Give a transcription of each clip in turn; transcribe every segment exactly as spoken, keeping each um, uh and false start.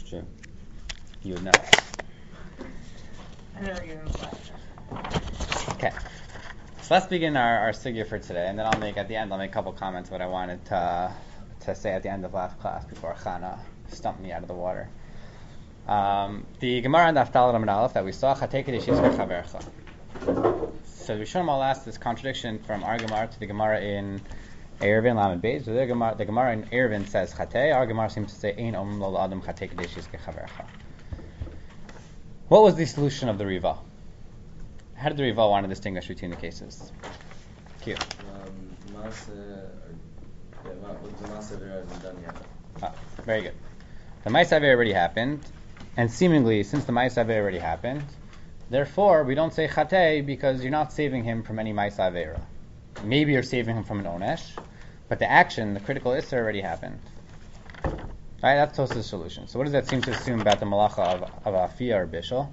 True. You would know. I never give him a Okay. So let's begin our, our sugya for today, and then I'll make at the end. I'll make a couple comments what I wanted to to say at the end of last class before Chana stumped me out of the water. Um, the Gemara and Daf Daled Amud Aleph that we saw, Chatei Kedesh Yizkar Chavercha. So we showed them all last this contradiction from our Gemara to the Gemara in Eruvin Lamed Beis. So the Gemara, the Gemara in Eruvin says Chatei. Our Gemara seems to say Ein Omrim Lo L'Adam Chatei Kedesh Yizkar Chavercha. What was the solution of the Riva? How did the Riva want to distinguish between the cases? Q. Um, Masa, yeah, the Masa Vera hasn't done yet. Ah, very good. The Ma'aseh Avera already happened, and seemingly, since the Ma'aseh Avera already happened, therefore we don't say Chatei because you're not saving him from any Ma'aseh Avera. Maybe you're saving him from an Onesh, but the action, the critical Isser already happened. Right, that's Tosafos' solution. So what does that seem to assume about the Malacha of, of Afia or Bishul?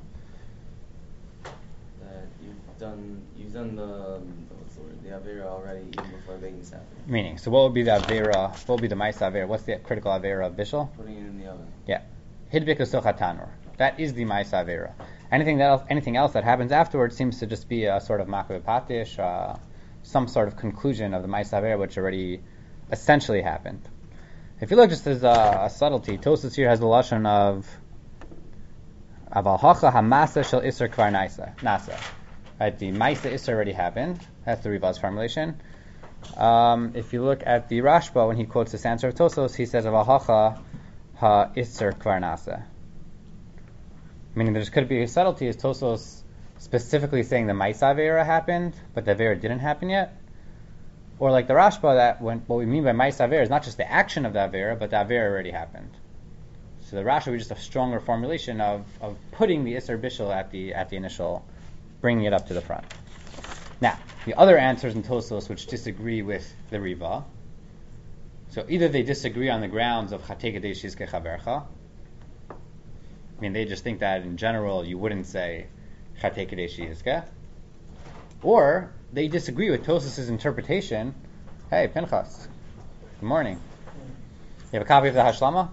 That you've done, you've done the, um, what's the word, the Avera already even before Beis happened. Meaning, so what would be the Avera, what would be the Ma'aseh Avera? What's the critical Avera of Bishul? Putting it in the oven. Yeah. Hidbik Usocha Tanur. That is the Ma'aseh Avera. Anything that else, anything else that happens afterwards seems to just be a sort of Makav Patish, uh, some sort of conclusion of the Ma'aseh Avera which already essentially happened. If you look just as a, a subtlety, Tosafos here has the lashon of Aval Hacha Hamasa Shel Isser Kvar Nasa. Nasa. Right, the Ma'aseh Isser already happened. That's the Riva's formulation. Um, if you look at the Rashba, when he quotes this answer of Tosafos, he says Aval Hacha Ha Isser Kvar Nasa. Meaning there could be a subtlety as Tosafos specifically saying the Ma'aseh Avera happened, but the Avera didn't happen yet. Or like the Rashba, that when, what we mean by Ma'aseh Avera is not just the action of the Avera, but the Avera already happened. So the Rashba is just a stronger formulation of, of putting the Isser Bishul at the at the initial, bringing it up to the front. Now, the other answers in Tosafos which disagree with the Riva, so either they disagree on the grounds of Chatei Kedesh Yizkar Chavercha, I mean they just think that in general you wouldn't say Chatei Kedesh Yizkar, or they disagree with Tosafos' interpretation. Hey, Pinchas, good morning. You have a copy of the Hashlama?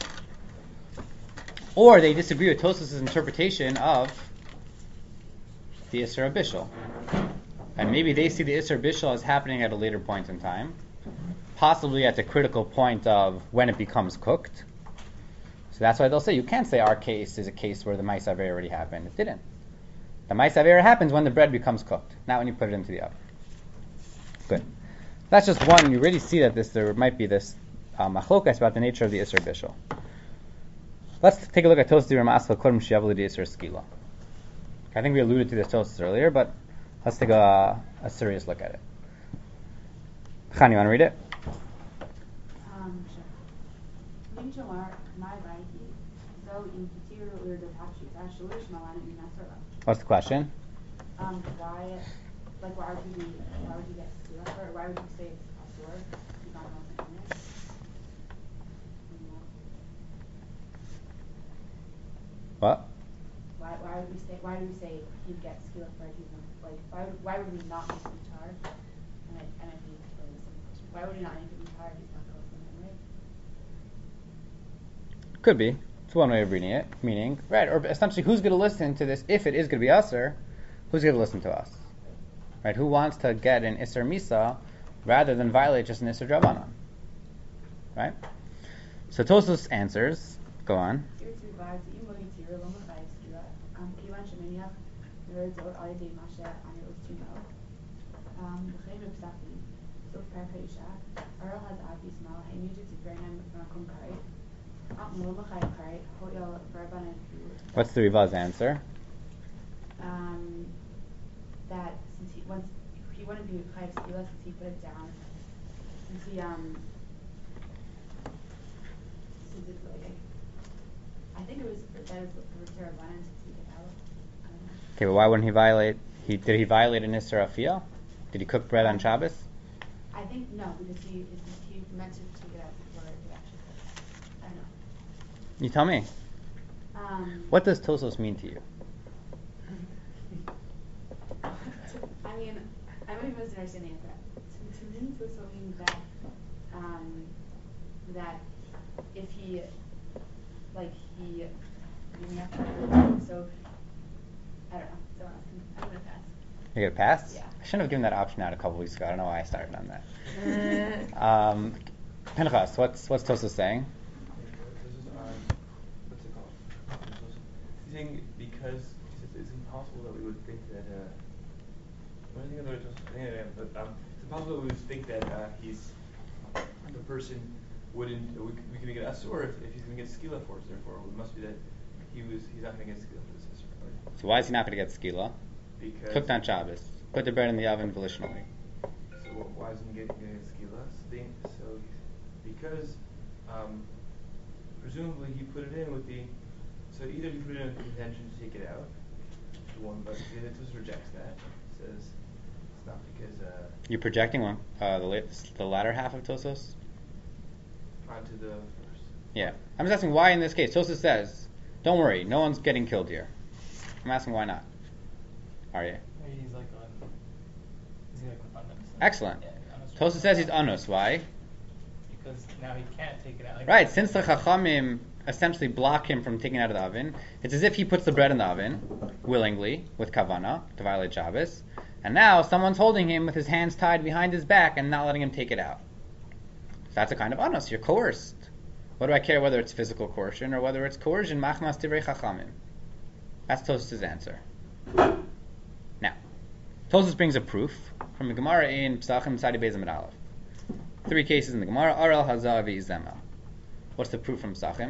Or they disagree with Tosafos' interpretation of the Isser Bishul. And maybe they see the Isser Bishul as happening at a later point in time, possibly at the critical point of when it becomes cooked. So that's why they'll say, you can't say our case is a case where the Ma'aseh Avera already happened. It didn't. The Ma'aseh Avera happens when the bread becomes cooked, not when you put it into the oven. Good. That's just one. You really see that this there might be this uh, machlokas about the nature of the Isser Bishul. Let's take a look at Tosafos Ramasla Kodem Shiavli the Isser Skila. I think we alluded to this Tosafos earlier, but let's take a, a serious look at it. Chan, you want to read it? Um, sure. What's the question? Um, why, like, why would you be, why would you get skila, or why would you say it's asur if you don't know it? What? Why, why would we say, why do we say he gets skila for he's not, like, why would, why would we not make him tar? And I, and I think it's really the same question. Why would we not make him tar if he's not going to right? Could be. It's one way of reading it. Meaning, right, or essentially who's going to listen to this, if it is going to be Asr, who's going to listen to us? Right, who wants to get an Isser Misa rather than violate just an Isser Drabanan? Right? So Tosafos answers, go on. What's the Riva's answer? Um, that since he once he wouldn't be chayav skila since he put it down, since he um, since it, like I, I think it was that is for Rabbanan to take it out. I don't know. Okay, but why wouldn't he violate? He did he violate an Isser Afiyah? Did he cook bread on Shabbos? I think no, because he he meant to take it out before it actually cooked. I don't know. You tell me. Um, What does Tosafos mean to you? I mean, I might be misunderstanding it, but to, to me, this means that um, that if he like he, you have to, so, I don't know, someone else can, I'm gonna pass. You get a pass? Yeah. I shouldn't have given that option out a couple weeks ago. I don't know why I started on that. um, Pinchas, what's what's Tosfos saying? This is um, what's it called? He's saying because he says it's impossible that we would think that. Uh, what do you think of the I think I am, but um, it's impossible that we would think that uh, he's the person wouldn't. We, we can make it asur if, if he's going to get skila for it. Therefore, it must be that he was he's not going to get skila for this asur. Right? So why is he not going to get skila? Because Cooked on Shabbos. Put the bread in the oven volitionally. So why isn't he getting get skila? So, so because um, presumably he put it in with the. So either he put it in with the intention to take it out, the one, but the Tosfos rejects that. Says it's not because uh, You're projecting one, uh, the, la- the latter half of Tosfos? onto the first. Yeah. I'm just asking why in this case. Tosfos says, don't worry, no one's getting killed here. I'm asking why not. Aryeh. Maybe he's like on. He's like on unus. Excellent. Yeah, unus. Tosfos says he's anus. Why? Because now he can't take it out. Like, Right, since the Chachamim essentially block him from taking it out of the oven, it's as if he puts the bread in the oven, willingly, with kavana, to violate Shabbos, and now someone's holding him with his hands tied behind his back and not letting him take it out. So that's a kind of anus, you're coerced. What do I care whether it's physical coercion or whether it's coercion, machmas divrei Chachamim? That's Tosfos' answer. Now, Tosfos brings a proof from the Gemara in Pesachim Sadi Beis Amud Aleph. Three cases in the Gemara, Arel, Hazar, V'Izemel. What's the proof from Pesachim?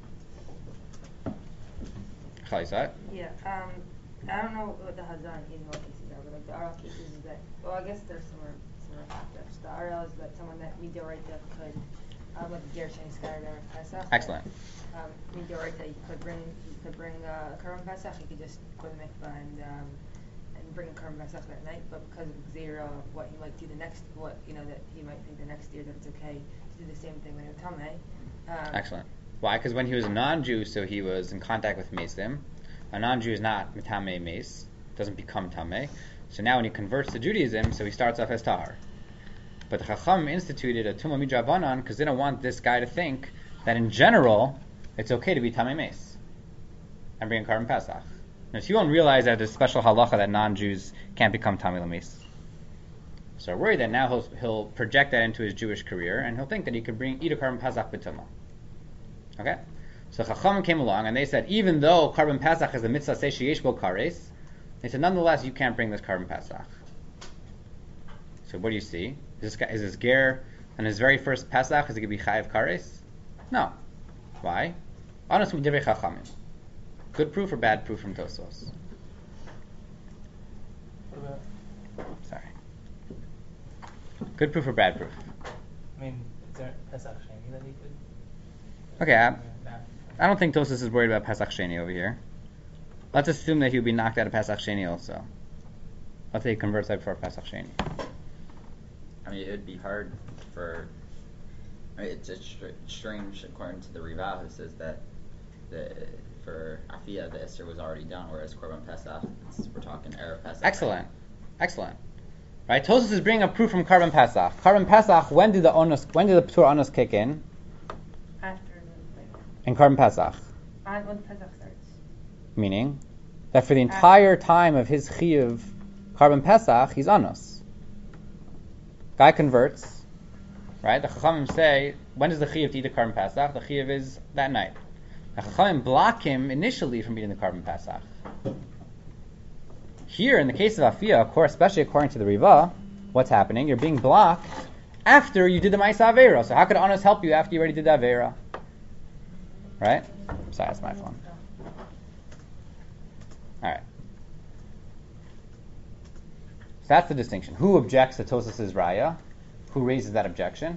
Chalisat? Yeah, um, I don't know what the Hazan in what cases are, but like the R L cases is that, well, I guess there's similar, similar factors. The R L is that someone that Midoraita could, um, like Gershon Skyrim Pesach. Excellent. Um, Midoraita, you could bring, you could bring, uh, Karban Pesach, you could just go to the mikvah and, um, and bring a Karban Pesach that night, but because of Xera, of what he might do the next, what, you know, that he might think the next year that it's okay to do the same thing when you're Tameh. Um, Excellent. Why? Because when he was a non-Jew, so he was in contact with Mesim. A non-Jew is not Mitameh Mes, doesn't become Tameh. So now when he converts to Judaism, so he starts off as Tahar. But the Chacham instituted a Tumah Midrabanan because they don't want this guy to think that in general, it's okay to be Tameh Mes and bring a Karban Pesach. Now, so you won't realize that there's special halacha that non-Jews can't become Tameh Mes. So we're worried that now he'll, he'll project that into his Jewish career, and he'll think that he could bring eat a Karban Pesach b'tumah. Okay? So Chacham came along, and they said, even though Karban Pesach is the mitzvah sheyesh bo kares, they said, nonetheless, you can't bring this Karban Pesach. So what do you see? Is this guy, is this ger on his very first Pesach, is he going to be chayav kares? No. Why? Honest midivrei Chachamim. Good proof or bad proof from Tosfos? What about? Sorry. Good proof or bad proof? I mean, is there Pesach Sheni that he could? Okay, I, Nah. I don't think Tosfos is worried about Pesach Sheni over here. Let's assume that he would be knocked out of Pesach Sheni also. Let's say he converts right before Pesach Sheni. I mean, it would be hard for. I mean, it's, it's str- strange according to the Riva who says that the for Afia the Isser was already done, whereas Korban Pesach, it's, we're talking Erev Pesach. Excellent, excellent. Right, Tosfos is bringing a proof from Karban Pesach. Karban Pesach, when did the onus, when did the Ptur onus kick in? After the, like, In Karban Pesach, on, when Pesach starts. meaning that for the entire time of his chiyuv Karban Pesach, he's onus. Guy converts, right? The Chachamim say, when does the chiyuv to eat the Karban Pesach? The chiyuv is that night. The Chachamim block him initially from eating the Karban Pesach. Here, in the case of Afia, of course, especially according to the Riva, what's happening? You're being blocked after you did the Ma'aseh Avera. So how could Honest help you after you already did the Avera? Right? Sorry, that's my phone. Alright. So that's the distinction. Who objects to Tosfos' Raya? Who raises that objection?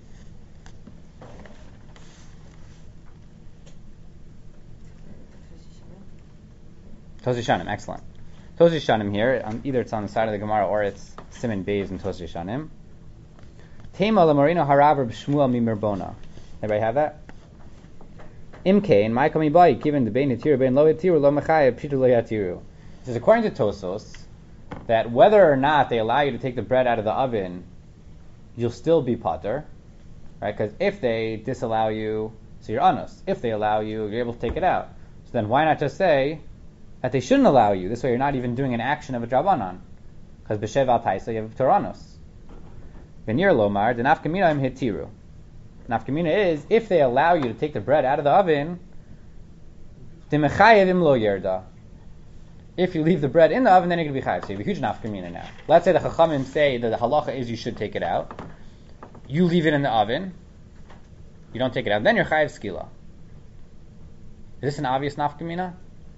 Tosfos Shanim, excellent. Tosfos Shanim here, um, either it's on the side of the Gemara or it's Siman Beis and Tosfos Shanim. Tema lamorino harav Reb Shmuel mimerbona. Everybody have that? Imke in my coming by given the bein yatiru bein lo yatiru lo mechayev pshitu lo yatiru. It says according to Tosfos that whether or not they allow you to take the bread out of the oven, you'll still be pater, right? Because if they disallow you So you're honest. If they allow you, you're able to take it out. So then why not just say that they shouldn't allow you? This way you're not even doing an action of a drabanan. Because b'shev al taisa you have toranos. V'nir lomar, the nafkamina im hitiru. Nafkamina is, if they allow you to take the bread out of the oven, the mechayev im lo yerda. If you leave the bread in the oven, then you're going to be chayiv. So you have a huge nafkamina now. Let's say the chachamim say that the halacha is you should take it out. You leave it in the oven. You don't take it out. Then you're chayiv skila. Is this an obvious nafkamina?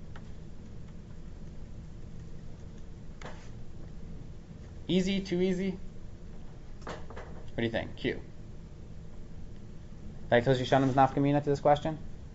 Easy? Too easy? What do you think? Q. Like Toshi Shanam's nafkamina to this question?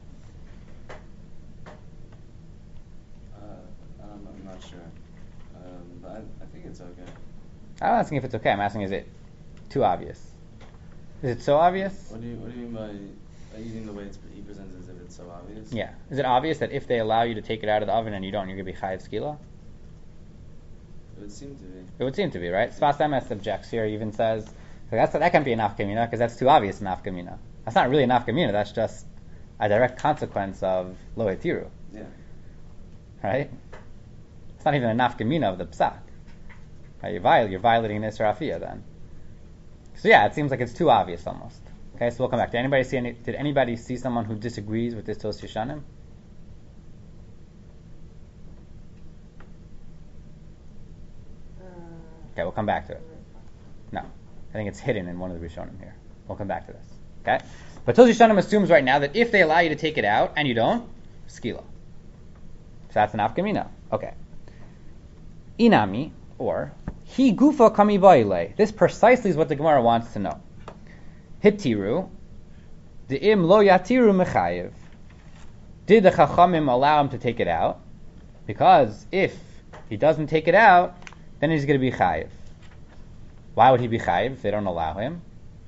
Uh, I'm, I'm not sure. Um, but I, I think it's okay. I'm not asking if it's okay. I'm asking, is it too obvious? Is it so obvious? What do you What do you mean by, by using the way it's, he presents as if it's so obvious? Yeah. Is it obvious that if they allow you to take it out of the oven and you don't, you're going to be chayiv skila? It would seem to be. It would seem to be, right? Sfas Emes objects here, even says, that's, that can't be a nafkamina because that's too obvious a nafkamina. That's not really a nafkamina, that's just a direct consequence of lo hetiru. Yeah. Right? It's not even a nafkamina of the psak. Right? You're, viol- you're violating this rafia then. So yeah, it seems like it's too obvious almost. Okay, so we'll come back. Did anybody see any, did anybody see someone who disagrees with this Tos Yeshanim? Okay, we'll come back to it. No. I think it's hidden in one of the Rishonim here. We'll come back to this. Okay? But Tos Yeshanim assumes right now that if they allow you to take it out and you don't, skila. So that's an afkamina. Okay. Inami, or Hi gufa kami baile. This precisely is what the Gemara wants to know. Hitiru, the im lo yatiru mechayev. Did the Chachamim allow him to take it out? Because if he doesn't take it out, then he's going to be chayiv. Why would he be chayiv if they don't allow him?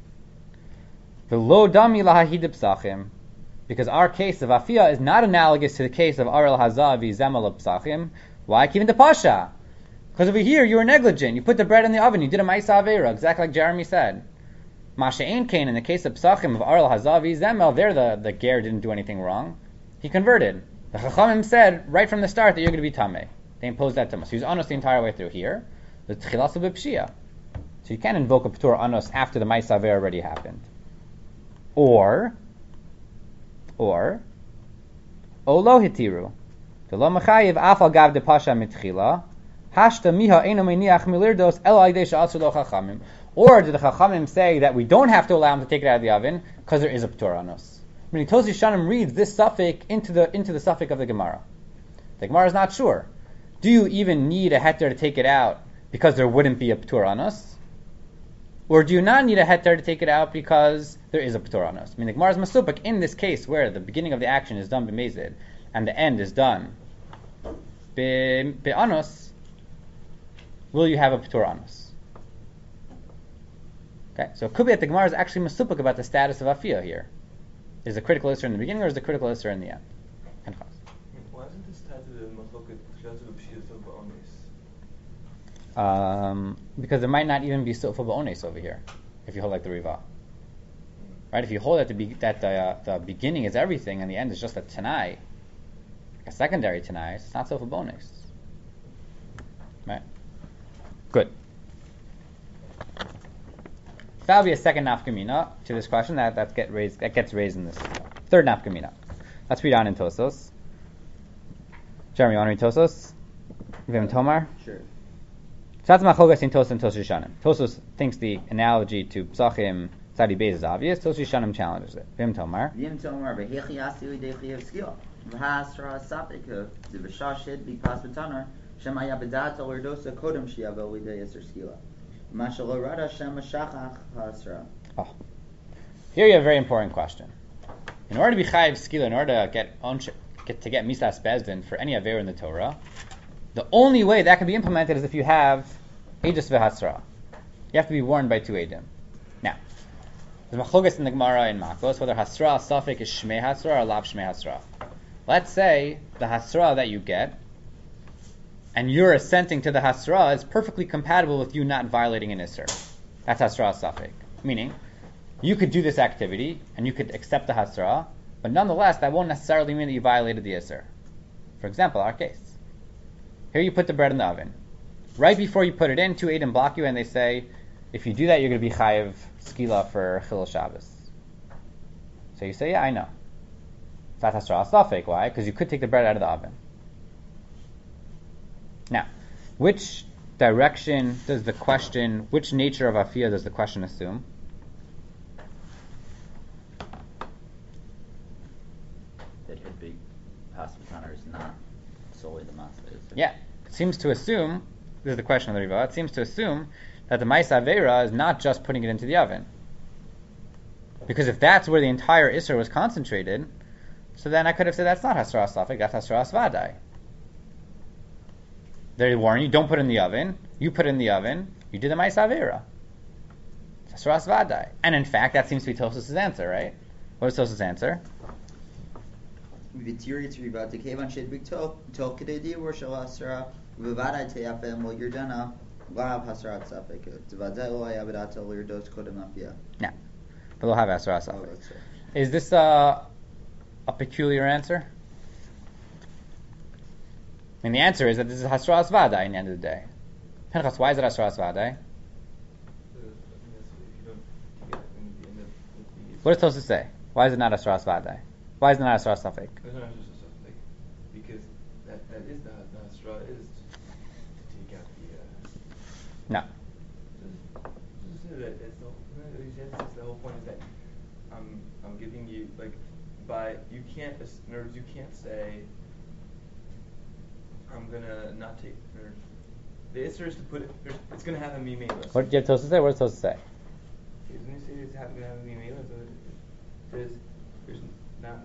V'lo dami lahahid psachim. Because our case of afia is not analogous to the case of arel hazavi zemal psachim. Why? Kivin the pasha. Because over here you were negligent. You put the bread in the oven. You did a ma'isa avera, exactly like Jeremy said. Masha ein kain, in the case of psachim of arel hazavi zemel, there the the ger didn't do anything wrong. He converted. The Chachamim said right from the start that you're going to be tameh. They imposed that to us. He was honest the entire way through here. The tchilas of b'pshia. So you can't invoke a p'tur anos after the ma'isa avera already happened. Or, or, olo hitiru. The lo mechayiv afal gav de pasha mitchila. Hashta miha eno meniach milirdos el aydei sha'atzu lo chachamim. Or did the chachamim say that we don't have to allow him to take it out of the oven because there is a p'tur anos? Meaning Tos Yeshanim reads this suffix into the into the suffix of the Gemara. The Gemara is not sure. Do you even need a heter to take it out because there wouldn't be a p'tur anos? Or do you not need a heter to take it out because there is a p'tur anos? I mean, the Gemara is masupik in this case where the beginning of the action is done b'mezid and the end is done b'anos. Will you have a p'tur anos? Okay, so it could be that the Gemara is actually masupik about the status of afia here. Is the critical answer in the beginning or is the critical answer in the end? Why isn't this tied to the machloket tchilas b'pshia sofa ones? Um, because there might not even be sofa ba'ones over here, if you hold like the Riva. Right? If you hold that the, be- that the, uh, the beginning is everything and the end is just a tanai, like a secondary tanai, it's not sofa ba'ones. Right? Good. That'll be a second nafkamina to this question that that get raised that gets raised in this third nafkamina. Let's read on in Tosos. Jeremy, you want to read Tosos? Vim Tomar. Sure. That's machogas in Tosos and Tos Yeshanim. Tosos thinks the analogy to Psachim Tzadi Beis is obvious. Tos Yeshanim challenges it. Vim Tomar. Vim Tomar behechi asui dechi of skill. V'hasra sapik the v'shashid bipas b'tanar shemaya b'dat or dosa kodem shiavo lidei eser skila. Oh. Here you have a very important question. In order to be chayiv skila, in order to get, get to get misas bezdin for any aver in the Torah, the only way that can be implemented is if you have edus v'hasra. You have to be warned by two edim. Now, there's machlokas in the Gemara in Makos whether hasra suffix is shmei hasra or lav shmei hasra. Let's say the hasra that you get and you're assenting to the hasra is perfectly compatible with you not violating an isser. That's hasra safek. Meaning, you could do this activity, and you could accept the hasra, But nonetheless, that won't necessarily mean that you violated the Isser. For example, our case. Here you put the bread in the oven. Right before you put it in, two Eidim block you and they say, if you do that, you're going to be chayiv skila for Chilul Shabbos. So you say, yeah, I know. It's not Hasra Asafik. Why? Because you could take the bread out of the oven. Now, which direction does the question, which nature of Afiyah does the question assume? That could be possible counters, not solely the Matzah. Yeah. It seems to assume, this is the question of the Riva, it seems to assume that the Ma'aseh Aveira is not just putting it into the oven. Because if that's where the entire Isser was concentrated, so then I could have said that's not Hasra Asafik, that's Hasra Asvadai. They warn you, don't put it in the oven. You put it in the oven, you did the Ma'aseh Aveira. It's Hasra Asvadai. And in fact, that seems to be Tosfos' answer, right? What is Tosfos' answer? Yeah. But they'll have Hasra Asafik. Is this uh, a peculiar answer? I mean, the answer is that this is Hasra Asvadai in the end of the day. Pinchas, why is it Hasra Asvadai? What does Tosfos say? Why is it not Hasra Asvadai? Why is it not Hasra Asafik? It's not just a suffix, because that, that is the, the Hasra is to take out the. Uh, No. Just, just say that it's the, no, it's the whole point is that I'm I'm giving you like by you can't in other words you can't say I'm gonna not take. Or, the Isser is to put it. It's gonna have a mimelas. What did Tosfos say? What does Tosfos say? Doesn't he say it's ha- gonna have a mimelas? There's there's not.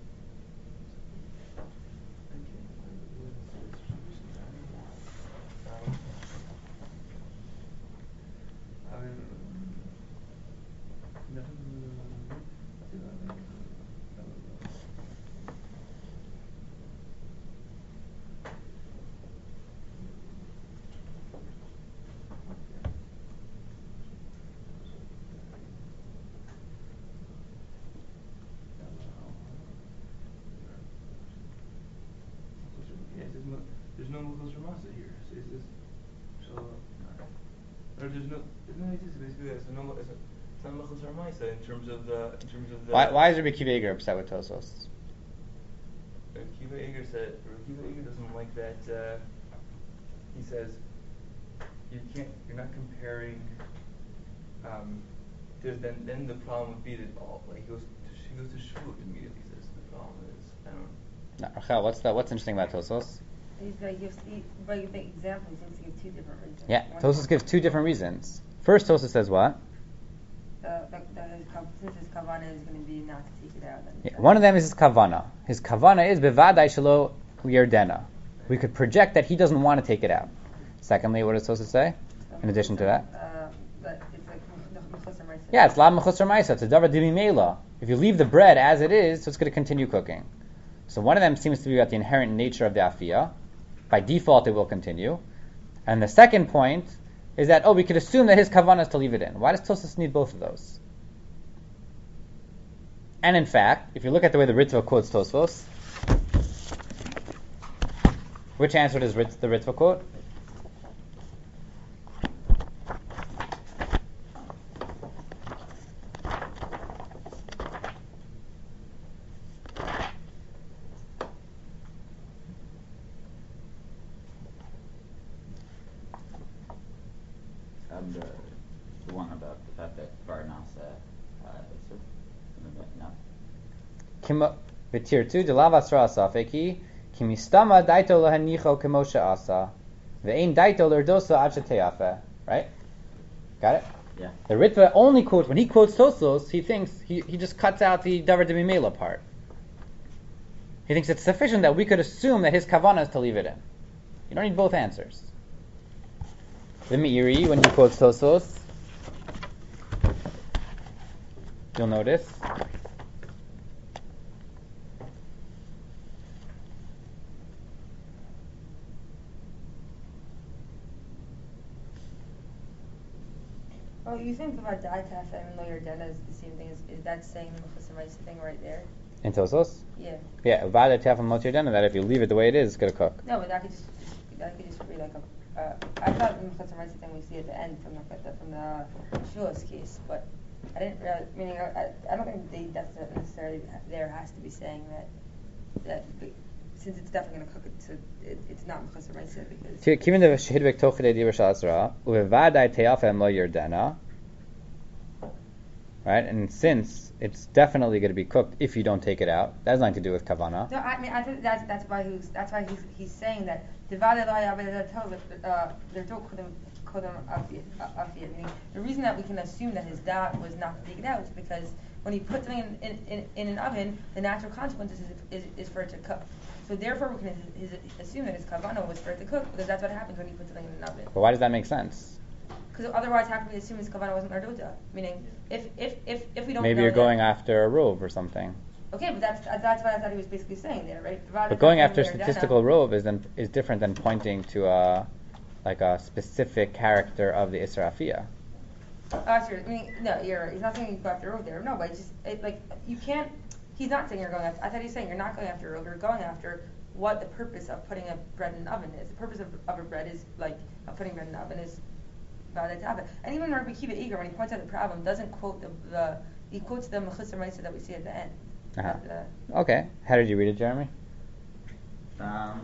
There's no Mukhos Ramasa here. So it's just, so, or there's no, there's no, it's basically it's no, it's, it's not Mukhos Ramasa in terms of the, in terms of the. Why, why is Rabbi Akiva Eiger upset with Tosfos? Rabbi Akiva Eiger said, Rabbi Akiva Eiger doesn't like that. Uh, he says, you can't, you're not comparing. Um, there's then, then the problem would be that all like he goes, to, he goes to Shvut immediately. Says the problem is, I don't. No, Rachel, what's the, what's interesting about Tosfos? He's like, gives, he, by the example, he seems to give two different reasons. Yeah, One Tosfos is- gives two different reasons. First, Tosfos says what? Uh, that, that his, kav- since his kavana is going to be not to take it out. Then Yeah, one of them is his kavana. His kavana is bevadai shelo yerdena. We could project that he doesn't want to take it out. Secondly, what does Tosfos say? In addition to that, Uh, but it's like the Mechusar Ma'aseh. yeah, it's la mechusar ma'isa. It's a davar dimimela. If you leave the bread as it is, so it's going to continue cooking. So one of them seems to be about the inherent nature of the afiyah. By default, it will continue. And the second point is that, oh, we could assume that his kavanah is to leave it in. Why does Tosfos need both of those? And in fact, if you look at the way the Ritva quotes Tosfos, which answer does Rit- the Ritva quote? Um, the, the one about the fact that Varnas, uh, uh, is no. Kimo v'tir tu de lava sra asafeki kimistama daito lahanicho kemosha asa ve'ein daito lerdosa ad sheteyafe. Right? Got it? Yeah. The Ritva only quotes, when he quotes Tosfos, he thinks, he, he just cuts out the davar demimela part. He thinks it's sufficient that we could assume that his kavanah is to leave it in. You don't need both answers. The Meiri, when he quotes Tosfos, you'll notice, Well, you think about Da'at Hashem and Lo Yardena is the same thing. Is, is that saying the Mechusar Ma'aseh thing right there? In Tosos? Yeah. Yeah, Vada Tefam Motir Dana, that if you leave it the way it is, it's going to cook. No, but that could just, that could just be like a, uh, I thought in the Chutzim Raisa thing we see at the end from the, from the Shulas case, but I didn't realize, meaning, I, I don't think they necessarily there has to be saying that, that, since it's definitely going to cook it, so it, it's not Chutzim Raisa because... Kiven de Shehidbek Tochidei Diber Shasra, Uvevadai Teafem Lo Yerdana, right? And since it's definitely going to be cooked if you don't take it out, that has nothing to do with kavana. No, I mean, I think that's that's why he's that's why he's he's saying that divided by uh the reason that we can assume that his dad was not to take it out is because when he puts something in, in, in, in an oven, the natural consequence is, is, is for it to cook. So therefore, we can his, his, assume that his kavana was for it to cook because that's what happens when you put something in an oven. But why does that make sense? Because otherwise, how can we assume his kavanah wasn't ardota? Meaning, if if if if we don't. Maybe know you're that, going after a rove or something. Okay, but that's that's what I thought he was basically saying there, right? But going after statistical rove is then is different than pointing to a like a specific character of the Isra Afiyah. Oh, actually, I mean, no, you're right. He's not saying you go after rove there. No, but it's just it, like you can't. He's not saying you're going after. I thought he's saying you're not going after rove. You're going after what the purpose of putting a bread in an oven is. The purpose of, of a bread is like of putting bread in an oven is. And even Rabbi Kiva Eger, when he points out the problem, doesn't quote the, the he quotes the Mechusar Maisa that we see at the end. Uh-huh. At the, okay. How did you read it, Jeremy? Um,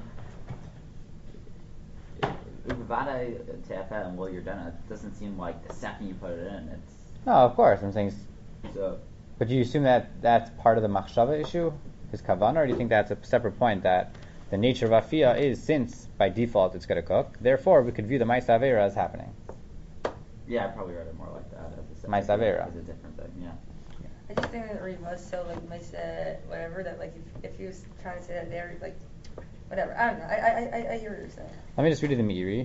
Uvada Tefa and Will You're Done, it doesn't seem like the second you put it in, it's... No, of course. I'm saying... So, but do you assume that that's part of the Machshava issue, his Kavanah, or do you think that's a separate point that the nature of Afiyah is, since by default it's going to cook, therefore we could view the Ma'aseh Aveira as happening? Yeah, I probably read it more like that as a, Ma'aseh Aveira. as a different thing, yeah. I just think that Reed was so like Maisa, whatever, that like if, if he was trying to say that there, like, whatever. I don't know. I I, I, I hear what you're saying. Let me just read it in the Meiri.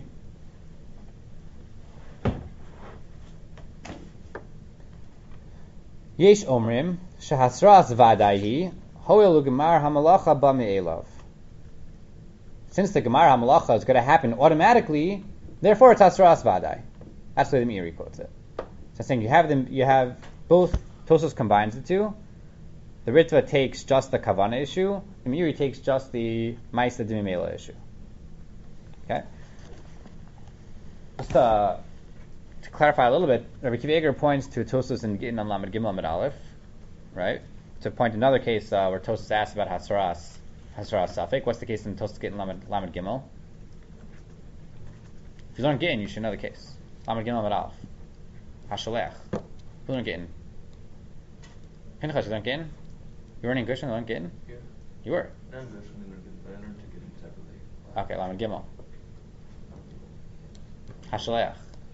Yesh omrim shehasras vadaihi hoel ugemar hamalacha ba me'elav. Since the gemar hamalacha is going to happen automatically, therefore it's hasras vadai. That's the way the Meiri quotes it. So I'm saying you have them, you have both. Tosos combines the two. The Ritva takes just the Kavana issue. The Meiri takes just the Maisa Dimimela issue. Okay. Just uh, to clarify a little bit, Rabbi Kiva Eger points to Tosos in Gittin on Lamed Gimel Amid Aleph, right? To point another case uh, where Tosos asks about Hasras, Hasras Safek. What's the case in Tosos Gittin Lamed, Lamed Gimel? If you learn Gittin, you should know the case. Lamed Gimel Amid Aleph. Hashalech. Who learned Gittin? Pinchas, you learned Gittin? You were in English and learned Gittin? Yeah. You were? I learned Gershon and learned Gittin, but I learned to Gittin separately. Okay, Lamed Gimel. Hashaleach.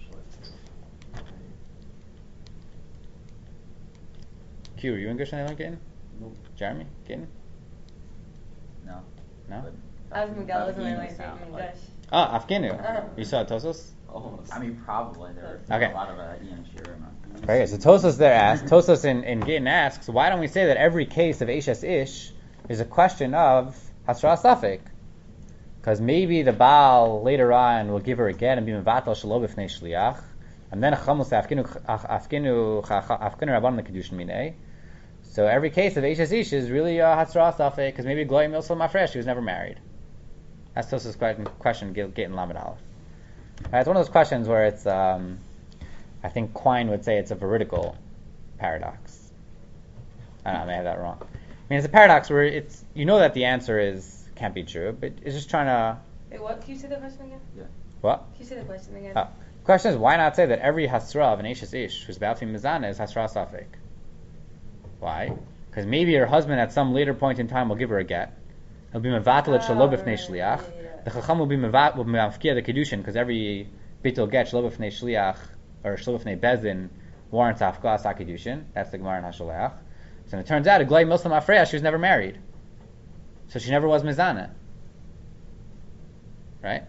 Q, were you English and learned Gittin? Nope. Jeremy? Gittin? No. No? But I was Miguel, but wasn't he like was out, saying like- English. Ah, Afkinu. Uh-huh. You saw Tosos? Almost. I mean, probably. There were Okay. a lot of uh, Ian Shearer. Okay, so Tosos there asks, Tosos in, in Gittin asks, why don't we say that every case of Eshes Ish is a question of Hasra Safek? Because maybe the Baal later on will give her a get and be Mevatel Shalo B'fnei Shliach, and then Chamus Afkinu Afkinu Afkinu Rabban the Kedushin Minei. So every case of Eshes Ish is really uh, Hasra Safek, because maybe Gloy Milsel Mafresh, she was never married. That's Tosos' question, question Gittin Lamed Aleph. Right, it's one of those questions where it's, um, I think Quine would say it's a veridical paradox. I don't know, I may have that wrong. I mean, it's a paradox where it's, you know that the answer is, can't be true, but it's just trying to... Wait, what? Can you say the question again? Yeah. What? Can you say the question again? Oh. The question is, why not say that every Hasra of an Eshes Ish who's about to be Mizana is Hasra Safek? Why? Because maybe her husband at some later point in time will give her a get. He'll be Mevatel at Shalo B'fnei Shliach. The Chacham will be Mevat will be Mafkia the Kedushin, because every Bittul get Shlo B'fnei Shliach or Shlo B'fnei Bezdin warrants Afkas HaKedushin. That's the Gemara in Hashaleach. So it turns out a Glay Muslim Afreya, she was never married, so she never was Mizana. Right?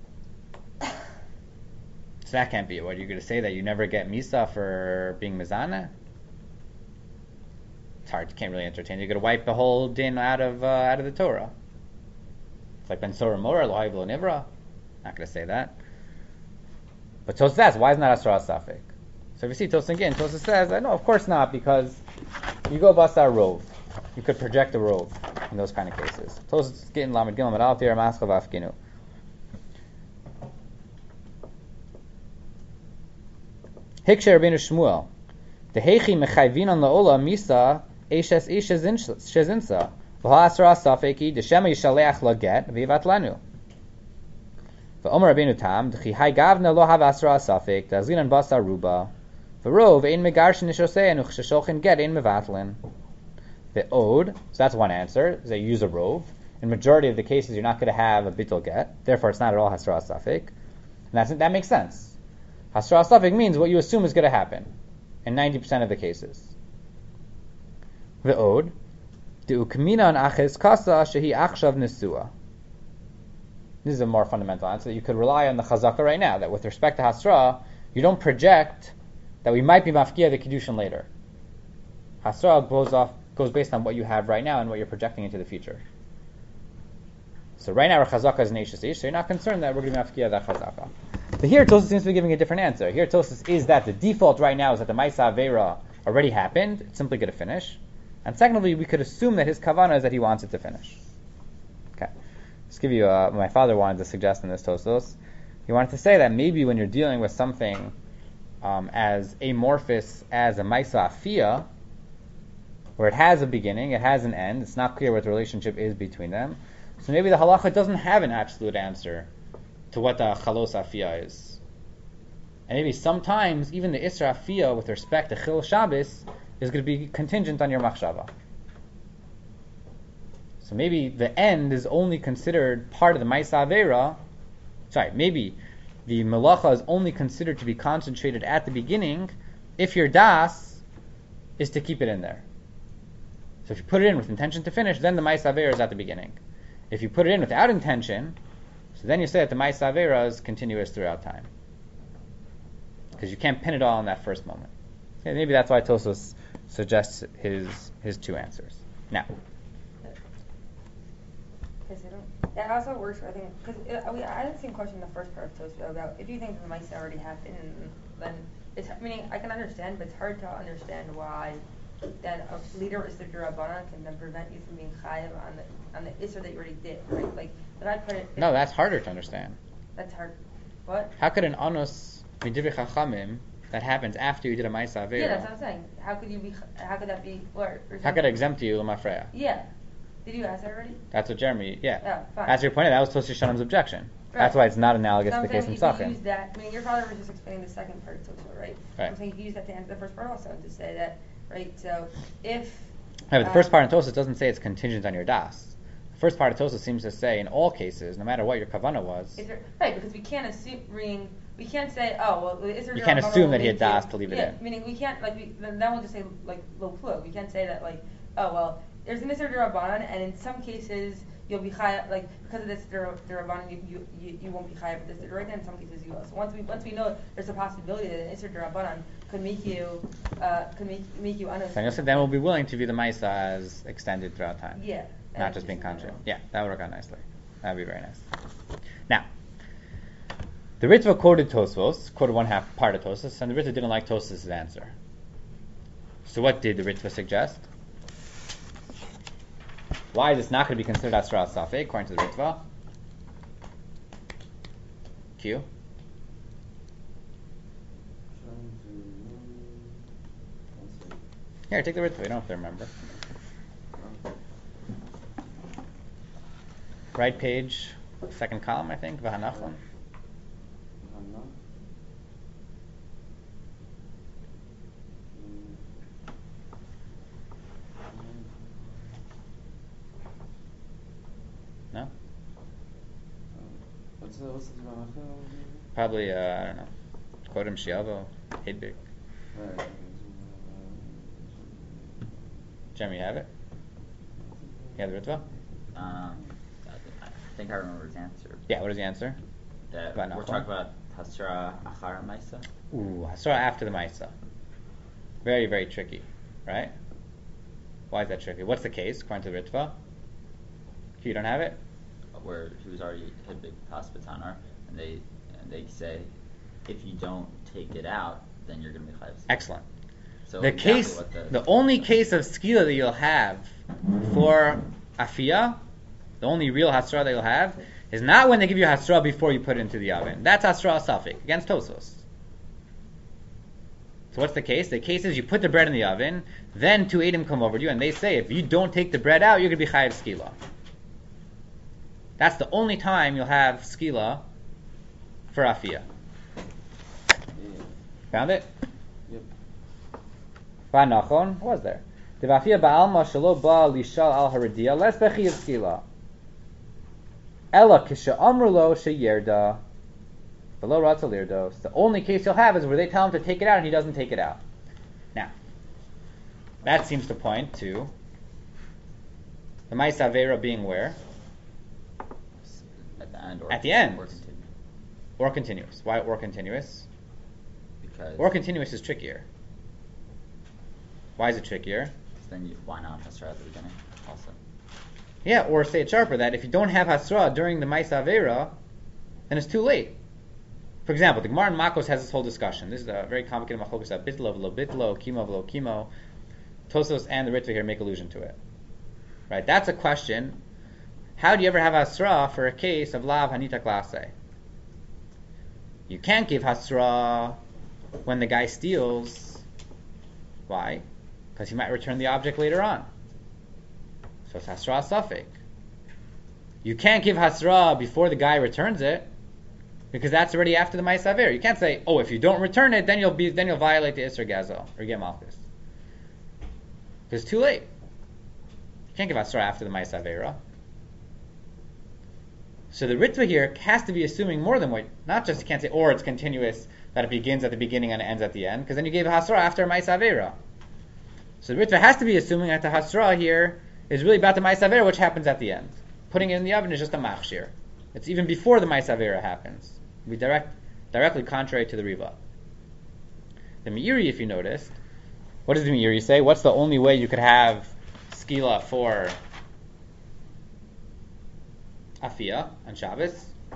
So that can't be it. What, you're going to say that you never get Misa for being Mizana? It's hard. You can't really entertain. You're going to wipe the whole din out of uh, out of the Torah. It's like Ben Sora Mora, Lohav Lo Nivra. Not going to say that. But Tosa says, why is not Asra Safek? So if you see Tosa again, Tosa says, no, of course not, because you go Basar Rov. you could project a rove in those kind of cases. Tosfos getting lamed gimel mit altir maschal v'afkinu. Hiksher Rabbeinu Shmuel, Dehechi mechayvin on laola misa eshes eshes shezinsa v'ha'asra safeki deshema yishaleach laget v'yivat lanu. V'omer Rabbeinu Tam Dechi hay gavna lo have asra safek dazlinan basa ruba v'rov ein megarshin nishosein uchshesholchin get ein mevatlin. Ve'od, so that's one answer. They use a rove. In majority of the cases, you're not going to have a bittul get. Therefore, it's not at all hasra safek. And that's, that makes sense. Hasra safek means what you assume is going to happen in ninety percent of the cases. Ve'od, de'ukmina an aches kasa shehi achshav nesua. This is a more fundamental answer. You could rely on the chazaka right now, that with respect to hasra, you don't project that we might be mafkia the kiddushin later. Hasra goes off goes based on what you have right now and what you're projecting into the future. So right now our chazaka is an eishes ish, so you're not concerned that we're going to be mafkia that chazaka. But here Tosfos seems to be giving a different answer. Here Tosfos is that the default right now is that the Maisa Avera already happened, it's simply going to finish. And secondly, we could assume that his kavanah is that he wants it to finish. Okay. Let's give you uh, my father wanted to suggest in this Tosfos. He wanted to say that maybe when you're dealing with something um, as amorphous as a Maisa Afia, where it has a beginning, it has an end, it's not clear what the relationship is between them. So maybe the halacha doesn't have an absolute answer to what the chalos afia is. And maybe sometimes even the isra afia with respect to chil Shabbos is going to be contingent on your machshava. So maybe the end is only considered part of the Maisa Avera. Sorry, maybe the melacha is only considered to be concentrated at the beginning if your das is to keep it in there. So if you put it in with intention to finish, then the Maisa Avera is at the beginning. If you put it in without intention, so then you say that the Maisa Avera is continuous throughout time. Because you can't pin it all in that first moment. Okay, maybe that's why Tosfos suggests his his two answers. Now. That also works for, I think, because I, I had the same question in the first part of Tosfos about if you think the Maisa already happened, then it's, meaning I can understand, but it's hard to understand why that a leader is the Durabana can then prevent you from being chayav on the on the isser that you already did, right? Like, but I put it. No, that's harder to understand. That's hard. What? How could an anus midivri chachamim that happens after you did a Maisa Avera? Yeah, that's what I'm saying. How could you be? How could that be? Or, or how could it exempt you l'mafreya? Yeah. Did you ask that already? That's what Jeremy. Yeah. Oh, fine. As you pointed out, that was Tosfos Shanam's objection. Right. That's why it's not analogous so to the case in Psachim. Psachim. Use that. I mean, your father was just explaining the second part of Tosfos, right? Right. I'm saying you use that to answer the first part also, and to say that, right? So if Yeah, but the first um, part in Tosfos doesn't say it's contingent on your das. The first part of Tosfos seems to say in all cases, no matter what your kavanah was. Is there, right, because we can't assume, we can't say, oh, well, is there You can't assume that he had das to leave it yeah, in. meaning we can't, like, we, then we'll just say, like, lo plug. We can't say that, like, oh, well, there's an Isser Durabanan, and in some cases, you'll be high, like, because of this Durabanan, you, you, you, you won't be high with this right now, in some cases you will. So once we, once we know there's a possibility that an Isser Durabanan could make you, uh, could make, make you honest. Then you'll say, then we'll be willing to view the Maisa as extended throughout time. Yeah. Not just being conscious. Yeah, that would work out nicely. That would be very nice. Now, the Ritva quoted Tosfos, quoted one half part of Tosfos, and the Ritva didn't like Tosfos' answer. So what did the Ritva suggest? Why is this not going to be considered Asra al-Safek, according to the Ritva? Q? Here, take the Ritva, you don't have to remember. Right page, second column, I think, Vahanachlan. No? What's the what's the Vahanachlan? Probably, uh, I don't know. Kodem Shiavo, Hedbig. Right. Jeremy, you have it? You have the Ritva? Um, I, th- I think I remember his answer. Yeah, what is the answer? That About we're Nachum? talking about Hasra Achar Maisa. Ooh, Hasra after the Maisa. Very, very tricky, right? Why is that tricky? What's the case, according to the Ritva? If you don't have it? Where he was already hit big Paspatanar, and they and they say if you don't take it out, then you're going to be chayv. Excellent. So the exactly case, what the, the only case of skila that you'll have for afia, the only real hasra that you'll have, is not when they give you hasra before you put it into the oven. That's hasra safik against Tosos. So what's the case? The case is you put the bread in the oven, then two Edom come over to you and they say, if you don't take the bread out, you're going to be chayav skila. That's the only time you'll have skila for afia. Yeah. Found it? Yep. V'anachon, what was there? The afia ba'alma shelo ba lishal al haridia les bechiyav skila. Ela kisha amrulo sheyerda. Below Ratzalirdos. The only case you'll have is where they tell him to take it out and he doesn't take it out. Now, that seems to point to the Ma'is Avera being where? at the end or At the end. or continue. Or continuous. Why or continuous? Because Or continuous is trickier. Why is it trickier? then you, why not Hasra at the beginning also? Yeah, or say it sharper, that if you don't have Hasra during the Ma'is Avera, then it's too late. For example, the Gemara in Makos has this whole discussion. This is a very complicated machlokas of bitlo, v'lo bitlo, kimo, v'lo kimo. Tosos and the Ritva here make allusion to it. Right? That's a question. How do you ever have hasra for a case of lav hanita klase? You can't give hasra when the guy steals. Why? Because he might return the object later on. So it's hasra safek. You can't give hasra before the guy returns it, because that's already after the Ma'is Avera. You can't say, oh, if you don't return it, then you'll be then you'll violate the Isser Gazel or get Malchus. Because it's too late. You can't give Asra after the Ma'is Avera. So the Ritva here has to be assuming more than what, not just you can't say, or it's continuous, that it begins at the beginning and it ends at the end, because then you gave Hasra after Ma'is Avera. So the Ritva has to be assuming that the Hasra here is really about the Ma'is Avera, which happens at the end. Putting it in the oven is just a machshir. It's even before the Ma'is Avera happens. We direct, directly contrary to the Riva. The Meiri, if you noticed, what does the Meiri say? What's the only way you could have skila for afia on Shabbos?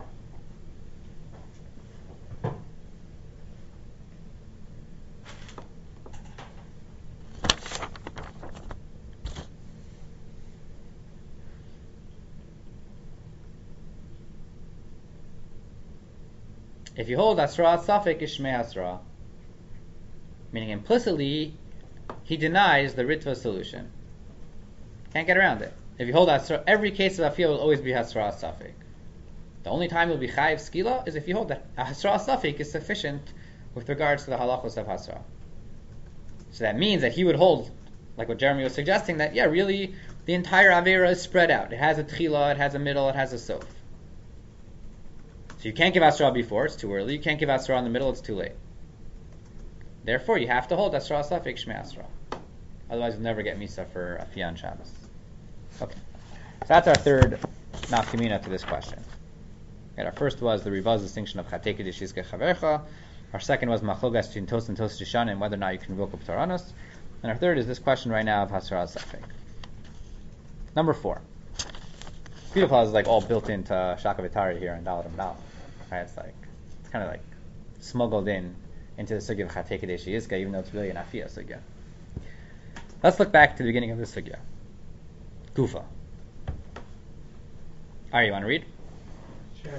If you hold Asra Safek is Shmei Asra, meaning implicitly he denies the Ritva solution. Can't get around it. If you hold Asra, every case of Afiyah will always be Asra Safek. The only time you'll be Chayiv Skila is if you hold that Asra Safek is sufficient with regards to the halachos of Hasra. So that means that he would hold, like what Jeremy was suggesting, that yeah, really the entire Avera is spread out. It has a Tchila, it has a middle, it has a Sof. So you can't give Asra before, it's too early. You can't give Asra in the middle, it's too late. Therefore, you have to hold Asra Safek Shmei Asra. Otherwise, you'll never get Misa for Afiyah on Shabbos. Okay. So that's our third nafkamina to this question. Okay, our first was the Rivaz distinction of Chatei Kiddush Yizkei Chavercha. Our second was Machlogas between Tos and Tos Tishan and whether or not you can invoke a Ptaranos. And our third is this question right now of Hasra Safek. Number four. Beautiful is like all built into Shakavitari here in Dalet and Dalet. Right? It's like it's kind of like smuggled in into the sugya of Chatei Kiddush Yizkei, even though it's really an Afiyah sugya. Let's look back to the beginning of this sugya. Gufa. Ari, you want to read? Sure.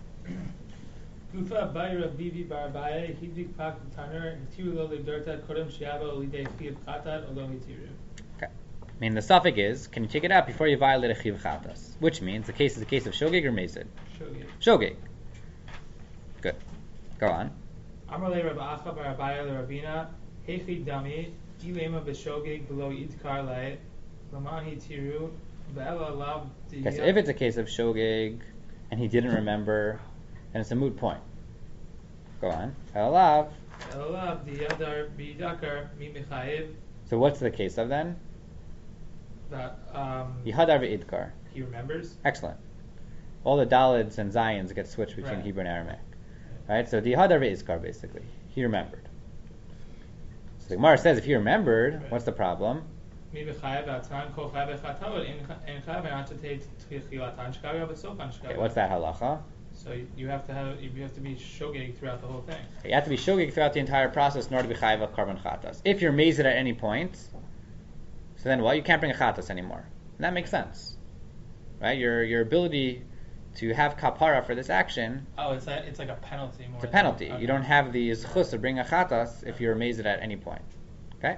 Gufa Abai Rabivi Bar Abaye Hidrik Pak Taner Hitiru Lo Lidorta Kodem Shiava Olidei Chiv Chatat Olo Hitiru. Okay. I mean, the suffix is, can you take it out before you violate a chiv chatas? Which means the case is a case of shogeg or mezid? Shogeg. Shogeg. Good. Go on. Amarle Rabba Acha Bar Abaye Le Rabina Hechi Dami Ilema B'Shogeg Below Idkar Lai Laman Hitiru Ve'ela Lav Okay, so if it's a case of shogeg and he didn't remember, then it's a moot point. Go on. Alav. Ve'ela Lav Diyadar B'Yidakar Mi Mechayev. So what's the case of then? That um, Yihadar ve'idkar. he remembers. Excellent. All the Dalids and Zions get switched between Right. Hebrew and Aramaic. Right? So the Yihadar ve'izkar, basically. He remembered. So the Gemara says if he remembered, Right. what's the problem? Mi Mechayev Atan Kol Chayev Echatavod En Chayev Anatate Tchilatan Shkaga V'Sofan Shkaga. Okay, what's that halacha? So you, you have to have you have to be shogeg throughout the whole thing. You have to be shogeg throughout the entire process in order to be chayiv of carbon chatas. If you're mazed at any point, so then what? You can't bring a chatas anymore. And that makes sense, right? Your your ability to have kapara for this action. Oh, it's a, it's like a penalty more. It's a penalty. Than, okay. You don't have the zchus to bring a chatas if you're mazed at any point. Okay.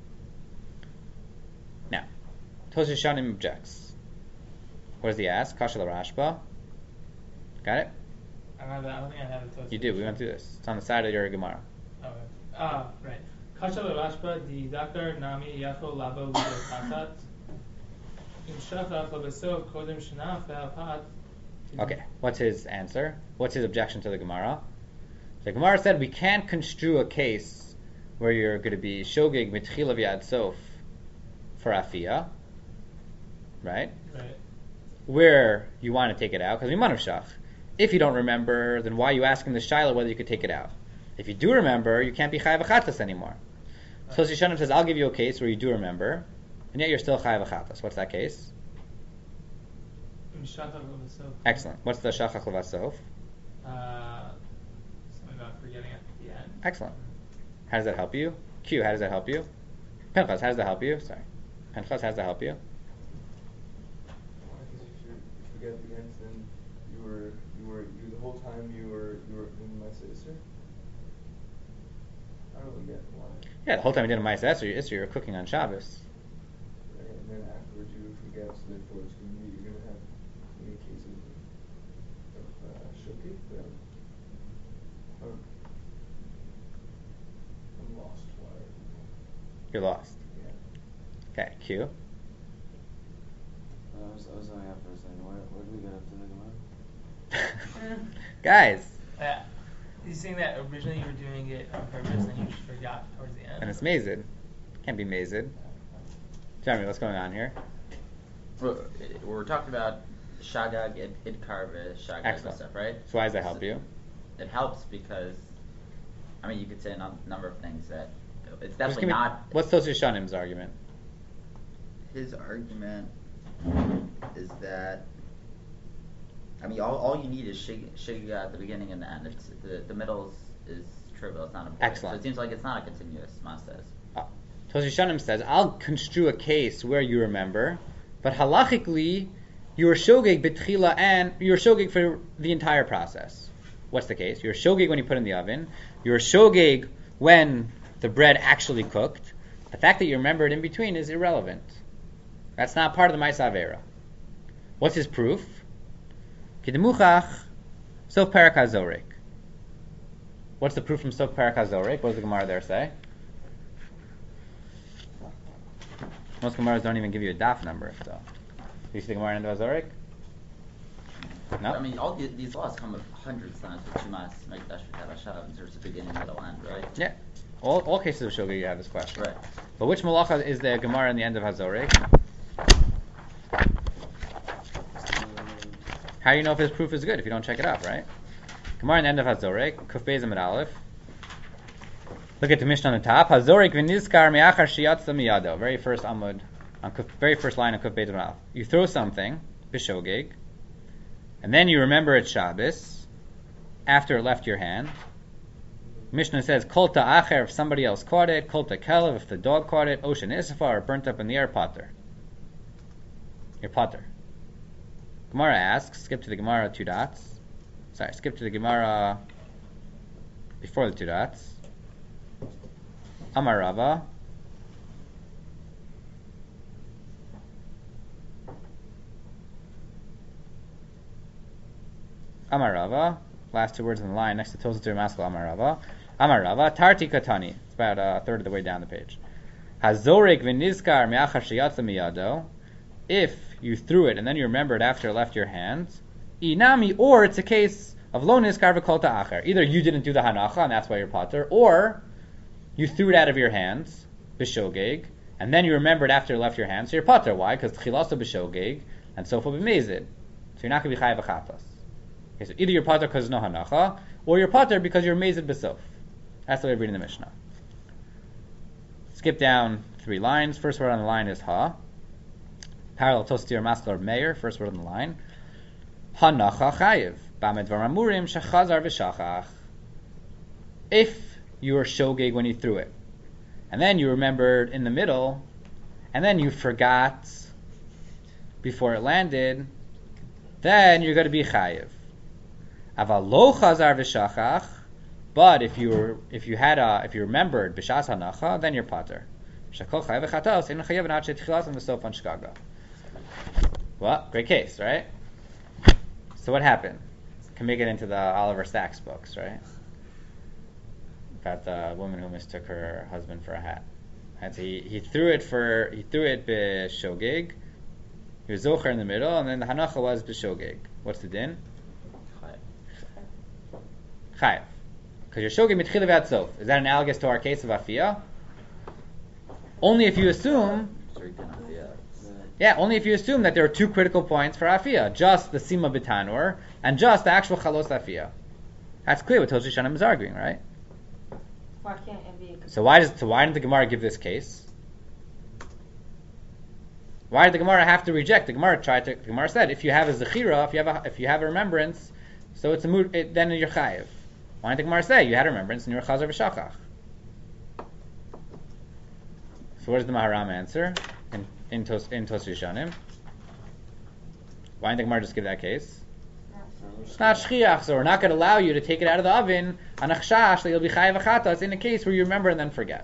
Now, Tosfos Shanim objects. What does he ask? Kasha Rashba. Got it? I don't, have that, I don't think I have it. Tosfos You do. We went through this. It's on the side of your Gemara. Oh, okay. Ah, right. Kasha Rashba di dakar nami yachol labo lido katat. Im shachach labasov kodem shenaf ve'apat. Okay. What's his answer? What's his objection to the Gemara? The Gemara said we can't construe a case where you're going to be shogeg mitchila v'yad sof for afia, right? Right. Where you want to take it out, because we manavshach. If you don't remember, then why are you asking the shiloh whether you could take it out? If you do remember, you can't be chayav achatas anymore. Right. So Tosfos Shanim says, I'll give you a case where you do remember, and yet you're still chayav achatas. What's that case? Excellent. What's the shachach levasof? Uh, something about forgetting at the end. Excellent. How does that help you? Q, how does that help you? Pinchas, how does that help you? Sorry. Pinchas, how does that help you? Why? Because if you forget at the end, then you were you were you the whole time you were you were in my sister. I don't really get why. Yeah, the whole time you did a Ma'aseh Esrei, Esrei, you were cooking on Shabbos. Right, and then afterwards you would forget, so therefore it's going to be, you're going to have many cases of uh, shukik, but I'm, I'm lost. Why? You're lost. Yeah. Okay, Q. Uh, I was, I was only out for a second. Where, where do we get up to the Gemara? Guys. Yeah. He's saying that originally you were doing it on purpose and you just forgot towards the end. And it's mazed. Can't be mazed. Jeremy, what's going on here? Well, we're talking about shagag, id, idkar, shagag Excellent. stuff, right? So why does that help So you? It helps because, I mean, you could say a num- number of things that it's Just definitely give me- not. What's Tosfos Shanim's argument? His argument is that, I mean, all, all you need is shig, shig at the beginning and the end. It's the the middle is, is trivial. It's not important. Excellent. So it seems like it's not a continuous masses. Uh, Tosfos Shanim says, I'll construe a case where you remember, but halachically, you are shogeg betchila and you're shogeg for the entire process. What's the case? You're shogeg when you put in the oven. You're shogeg when the bread actually cooked. The fact that you remembered in between is irrelevant. That's not part of the Ma'aseh Avera. What's his proof? Kidemuchach, Sof Parak HaZorek. What's the proof from Sof Parak HaZorek? What does the Gemara there say? Most Gemaras don't even give you a daf number. So, do you see the Gemara in the HaZorek? No. I mean, all the, these laws come with hundreds of times with Shumas, Mikdash, V'Kavashav, in terms of beginning, middle, end, right? Yeah. All, all cases of Shogeg you have this question. Right. But which malacha is the Gemara in the end of HaZorek? How do you know if his proof is good if you don't check it out, right? Gemara in the end of HaZorek, Kuf Beis Amud Aleph. Look at the Mishnah on the top. HaZorek v'nizkar me'achar sheyatza miyado. Very first Amud, on Kuf, very first line of Kuf Beis Amud Aleph. You throw something, b'shogeg, and then you remember it's Shabbos after it left your hand. Mishnah says, Kol ta'acher, if somebody else caught it, Kol ta'kelev, if the dog caught it, Oshen isafar, or burnt up in the air, potter. You're potter. Gemara asks, skip to the Gemara two dots. Sorry, skip to the Gemara before the two dots. Amar Rava. Amar Rava. Last two words in the line next to Tosfos Maskal Amar Rava. Amar Rava. Tarti katani. It's about a third of the way down the page. Hazorek v'nizkar me'achar sheyatza miyado. If you threw it and then you remembered after it left your hands, inami, or it's a case of lo nizkar v'kol ta'acher. Either you didn't do the hanacha and that's why you're potter, or you threw it out of your hands, b'shogeg, and then you remembered after it left your hands, so you're potter. Why? Because tchilasa b'shogeg and so forth b'mezid. So you're not going to be chayav achatas. Okay, so either you're potter because there's no hanacha, or you're potter because you're mezid b'sof. That's the way we read in the Mishnah. Skip down three lines. First word on the line is ha. Parallel Tosfos Maskal Meir. First word on the line. Hanacha chayiv. Bamedvar Amurim Shechazar V'Shachach. If you were shogeg when you threw it, and then you remembered in the middle, and then you forgot before it landed, then you're going to be chayiv. Aval lo chazar v'shachach, but if you were, if you had a, if you remembered b'shas hanacha, then you're pater. Shakol chayiv v'chatos in chayiv not shetchilas and v'sof on shkaga. Well, great case, right? So what happened? Can make it into the Oliver Sacks books, right? About the woman who mistook her husband for a hat. And so he, he threw it for he threw it b'shogeg. He was zocher in the middle, and then the hanacha was b'shogeg. What's the din? Chayiv. Because you're shogeg mitchila v'ad sof. Is that analogous to our case of afiyah? Only if you assume. Yeah, only if you assume that there are two critical points for afiyah, just the sima b'tanur and just the actual chalos afiyah. That's clear what Tosh Shanim is arguing, right? Why can't it be a So why does so why didn't the Gemara give this case? Why did the Gemara have to reject? The Gemara tried to. The Gemara said if you have a zechira, if you have a if you have a remembrance, so it's a mood. It, then you're chayiv. Why didn't the Gemara say you had a remembrance and you're chazar v'shachach? So what does the Maharam answer in in Tos in Tos Yishanim? Why didn't the Gemara just give that case? It's not shchiach, so we're not going to allow you to take it out of the oven on a chashash that you'll be chayiv achatas in a case where you remember and then forget.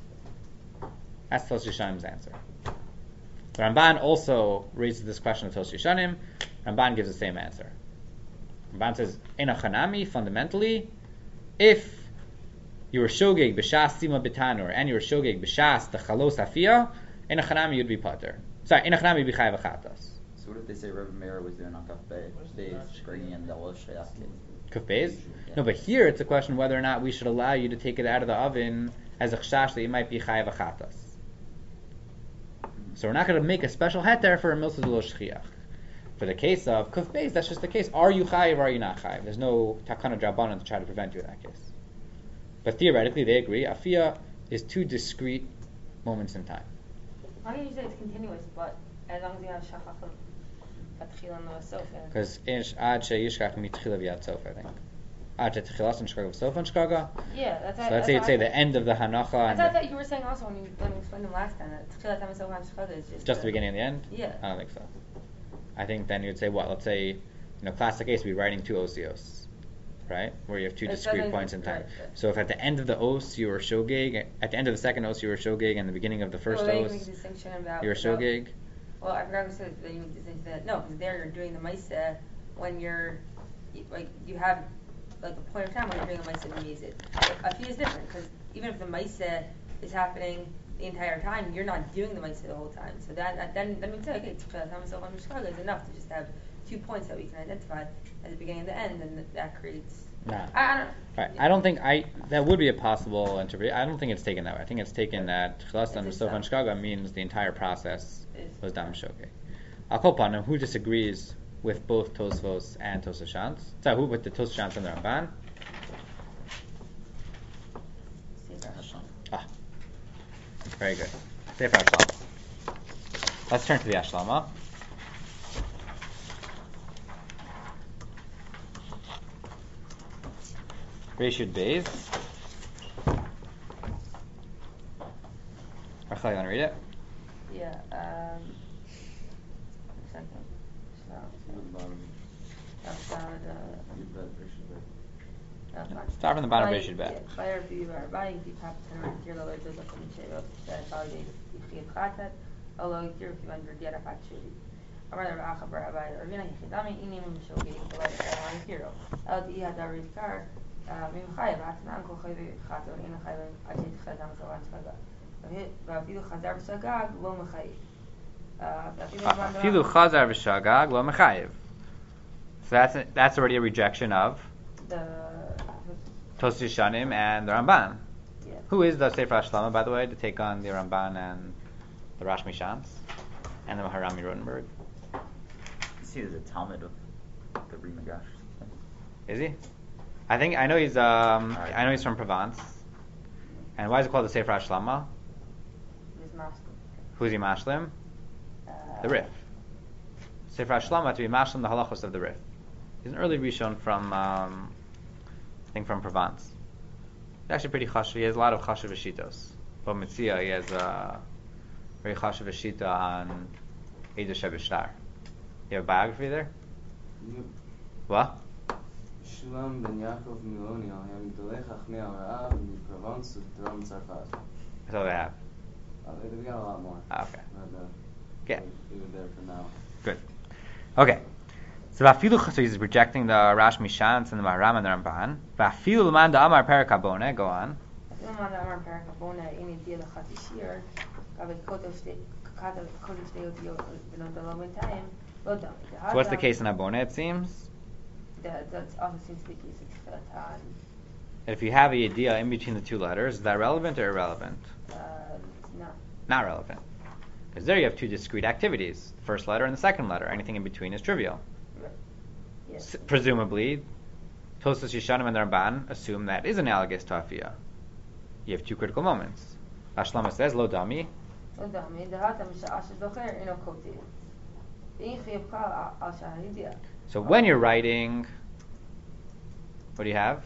That's Tos Yishanim's answer. The Ramban also raises this question of Tos Yishanim. Ramban gives the same answer. Ramban says, in a chanami, fundamentally, if you were shogeg b'shas sima b'tanur and you were shogeg b'shas the chalos afiyah, in a chanami you'd be pater. Sorry, in a chanami you'd be chayiv achatas. So what if they say Rebbe Meir was doing on Kaf Beis, bringing in the Osh Shayachkin? Kuf Beis? No, but here it's a question whether or not we should allow you to take it out of the oven as a chashash that you might be chayiv achatas. So we're not going to make a special heter for a milsa lo shchiach. For the case of Kuf Beis, that's just the case. Are you chayiv or are you not chayiv? There's no takana drabanan to try to prevent you in that case. But theoretically, they agree. Afiyah is two discrete moments in time. Why don't you say it's continuous, but as long as you have shachach atchila no sof? Because ad sheyishkach mitchila v'yad sof, I think. Ad she'tchilas and shkaga v'sof and shkaga. Yeah, that's. So what, let's say you'd say the end of the hanacha. I and thought the, that you were saying also when you when you explained them last time that tchilas and sof and shkaga is just just the beginning and the end. Yeah. I don't think so. I think then you'd say what? Let's say, you know, classic case would be writing two osios, right? Where you have two It discrete doesn't- points in time. right, right. So if at the end of the os you were shogeg, at the end of the second os you were shogeg, and the beginning of the first well, they os make a distinction about. you were about- shogeg. Well, I forgot to say that you make a distinction that no, because there you're doing the ma'aseh when you're like you have like a point of time when you're doing the ma'aseh and the mizid. Afiyah is different because even if the ma'aseh is happening the entire time, you're not doing the ma'aseh the whole time. So that, that then then we say okay, tchilas hamazon mishkaga is enough to just have two points that we can identify at the beginning and the end, and that, that creates. Nah. I, I don't. Right. I don't think I that would be a possible interpretation. I don't think it's taken that way. I think it's taken that Tchilas and It's Sof dam. and Shkaga means the entire process It's was dam shogeg. Al kol panim, who disagrees with both Tosfos and Tosashans? So who with the Tosashans and the Ramban? Ah, very good. Sefer Hashlama. Let's turn to the Hashlama. Reshud Beis. Rachel, you want to read it? Yeah. Um. Second. Start from the bottom of Reshud Bet. Fire view our buying the top ten or here lower to the commission of the holidays if khatat although here if you under the Arafat shuri. Amar Racha bar Abai Ravina Hidami inim shogi below the hero. Al di hadari car min khayb atna anko khayb khaton in khayb ajid khadam sawan shaga. Vafilu khazar shagag lo mechayiv. Filu chazar v'shagag lo mechayiv. So that's a, that's already a rejection of The Tos Yishanim and the Ramban. yeah. Who is the Sefer Hashlama, by the way, to take on the Ramban and the Rosh Mishans and the Maharami Rotenberg? Is he the Talmud of the Rimagash? Is he? I think I know he's um I know he's from Provence. And why is it called the Sefer Hashlama? His master. Who's he mashlim? Uh, The Rif. Sefer Hashlama to be mashlim the halachos of the Rif. He's an early Rishon from, um, I think from Provence. He's actually pretty chashuv. He has a lot of chashuv shitos. But Metzia, he has a very chashuv shita on Eidah Shebishtar. You have a biography there? Yep. What? Shulam ben Yaakov Miloni al Hamidolei Chachmei al Rav in Provence Drum Tzarfat. That's all they have. Uh, we got a lot more. Ah, okay. But, uh, Yeah. leave it there for now. Good. Okay. So Vafilu, so he's rejecting the Rash Mishans and the Maharam and the Ramban. Vafilu l'man da Amar Perak Habone. Go on. So what's the case in Habone? It seems. That that also seems to be the case in Chatan. If you have a idea in between the two letters, is that relevant or irrelevant? Uh, no. Not relevant. Because there you have two discrete activities, the first letter and the second letter. Anything in between is trivial. Right. Yes. S- presumably, Tosfos Yeshanim and the Ramban assume that is analogous to Afiyah. You have two critical moments. Ashlama says, Lo dami. Lo dami, dehatam sha'ash zocher ino koti. Ein chiyav kal al shahidiyah. So when you're writing, what do you have?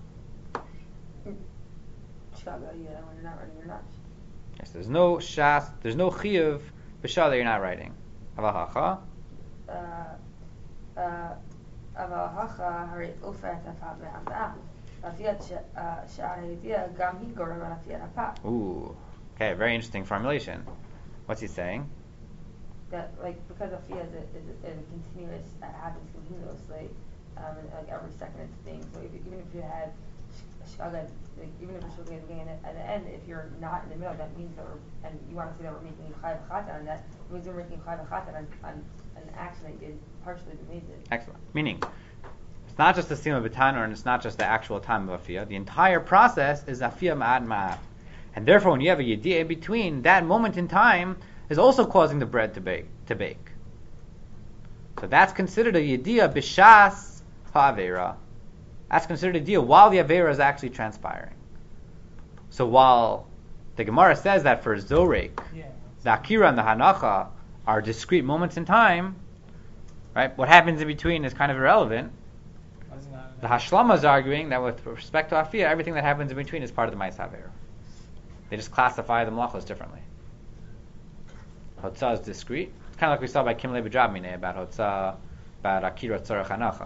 Chicago, yeah, when you're not writing, you're not. Yes, there's no shas, there's no chiyuv b'shah that you're not writing. Avahacha. Uh, uh, avahacha hari ufet afat me'amda'am. Afiyat sha'ahidiyah gam hi gorem al afiyat afat. Ooh, okay, very interesting formulation. What's he saying? That, like, because afiyat is a, is a, is a continuous, uh, happens continuously, um, and, like every second it's a thing. So if, even if you had shkaga, like, even if it's shkaga at the beginning and at the end, if you're not in the middle, that means that we're, and you want to say that we're making chai v'chatan on that, it means we're making chai v'chatan on, on an action that did partially the made it. Excellent. Meaning, it's not just the sima b'tanur, and it's not just the actual time of afiyah. The entire process is afiyah ma'ad ma'ad. And therefore, when you have a yediyah in between, that moment in time is also causing the bread to bake. To bake. So that's considered a yediyah b'shas ha'avera. That's considered a deal while the avera is actually transpiring. So while the Gemara says that for Zorek, Yeah. the Akira and the Hanacha are discrete moments in time, right? What happens in between is kind of irrelevant. That's not- The Hashlama is arguing that with respect to Afiyah, everything that happens in between is part of the Ma'is Havera. They just classify the Malachos differently. Hotzah is discrete. It's kind of like we saw by Kimle B'Jabmine about Hotzah, about Akira Tzorach Hanacha.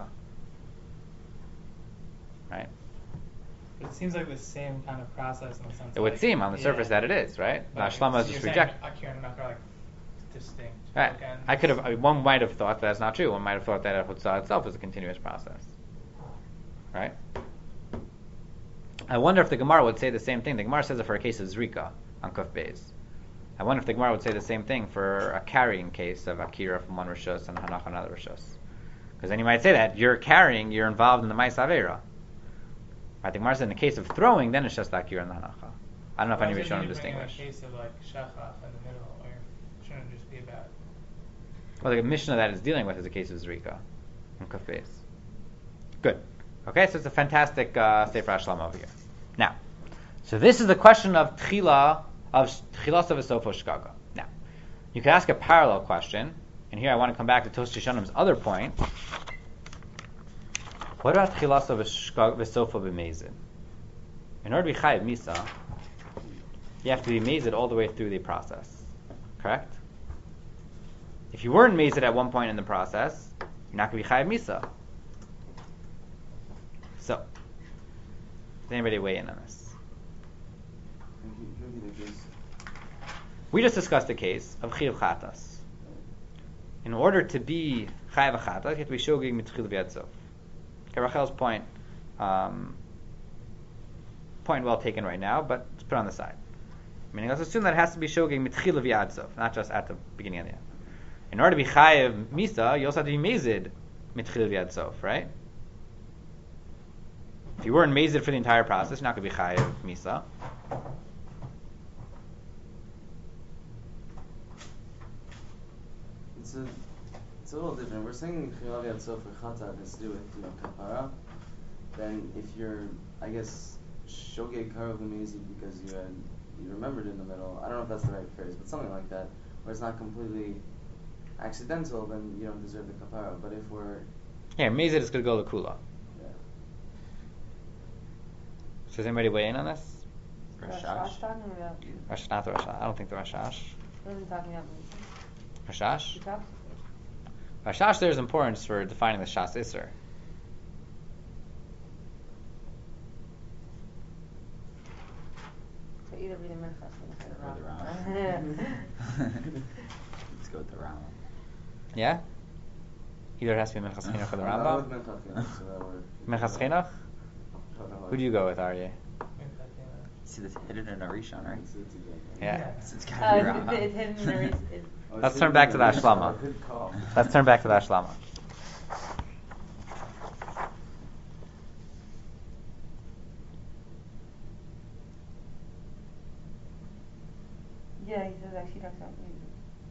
Right? It seems like the same kind of process in the sense. It would like, seem on the yeah. surface that it is, right? The But Hashlama so is just you're reject. saying Akira and Hanach are like distinct. Right. bookends. I could have. I mean, one might have thought that's not true. One might have thought that Hotzah itself is a continuous process. Right? I wonder if the Gemara would say the same thing. The Gemara says it for a case of Zrika on Kuf Beis. I wonder if the Gemara would say the same thing for a carrying case of Akira from one Rishos and Hanach on another Rishos. Because then you might say that you're carrying, you're involved in the Ma'is Avera. Right? The Gemara says in the case of throwing, then it's just the Akira and the Hanacha. I don't know if Well, anybody's then shown to you bring in distinguish. a case of like shachach in the middle, or shouldn't it just be about? Well, the Mishnah that it's dealing with is a case of Zrika and Kuf Beis. Good. Okay, so it's a fantastic uh, Sefer Hashlam over here. Now, so this is the question of Tchila, of Tchilas of Esofo Shkaga. Now, you could ask a parallel question, and here I want to come back to Tosfos Yeshanim's other point. What about Tchilas of Esofo B'Mezid? In order to be Chayiv Misa, you have to be Mezid all the way through the process. Correct? If you weren't Mezid at one point in the process, you're not going to be Chayiv Misa. So, does anybody weigh in on this? We just discussed the case of Chiyuv Chatas. In order to be Chayav Chatas, you have to be Shogeg Mitchil V'Yatzof. Okay, Rachel's point, um, point well taken right now, but let's put it on the side. Meaning, let's assume that it has to be Shogeg Mitchil V'Yatzof, not just at the beginning and the end. In order to be Chayav Misa, you also have to be Mezid Mitchil V'Yatzof, right? If you weren't Mezid for the entire process, you're not going to be Chayav Misa. It's a, it's a little different. We're saying Chiyav Yatzof for Chata has to do with, you know, Kapara. Then if you're, I guess, Shogeg Karov Mezid because you had, you remembered in the middle, I don't know if that's the right phrase, but something like that, where it's not completely accidental, then you don't deserve the Kapara. But if we're Here, Mezid is going to go to Kula. Yeah. So does anybody weigh in on this? Rashash Rashash. talking about, Rash, not the Rashash. I don't think the Rashash. wasn't talking about Rashash? He talks? Rashash there is importance for defining the Shas Isser. So either read the Minchas or the Or the Rambam. Let's go with the Rambam. Yeah? Either it has to be Minchas Chinuch or the I'll Rambam. go with Minchas Chinuch, so that we're- Minchas Chinuch? Who do you go with, Aryeh? See, it's hidden in a Rishon, right? It's- it's together. Yeah. So it's Oh, gotta be it's, Rambam. it's hidden in the reason. It's, Oh, it's Let's turn hidden back in to the the Rishon. Ashlama. Good call. Let's turn back to the Ashlama. yeah, he says actually talks about music.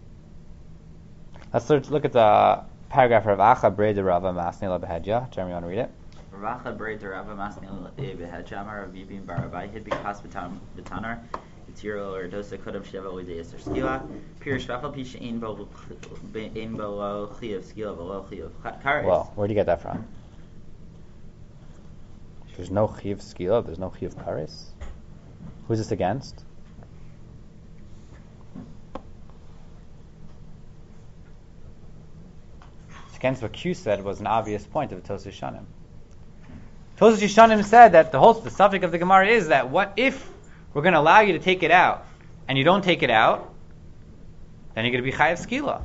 Let's search, look at the paragraph of Acha Breda Rava Masnila Behedya. Jeremy, you want to read it? Ravacha Brei Derava Masnil Behedjamar of Yibim Barabai Hid Bikas Batanar Tiro or Dosa Kodam Sheva Ude Esther Skila Pirish Vafal Pisha In Bo In Bo Chi of Skila Below Chi of Karis. Well, where do you get that from? There's no Chi of Skila, there's no Chi of Karis. Who's this against? It's against what Q said was an obvious point of Tosus Shanim. Tosus Shanim said that the whole the subject of the Gemara is that what if we're going to allow you to take it out and you don't take it out, then you're going to be Chayav Skila.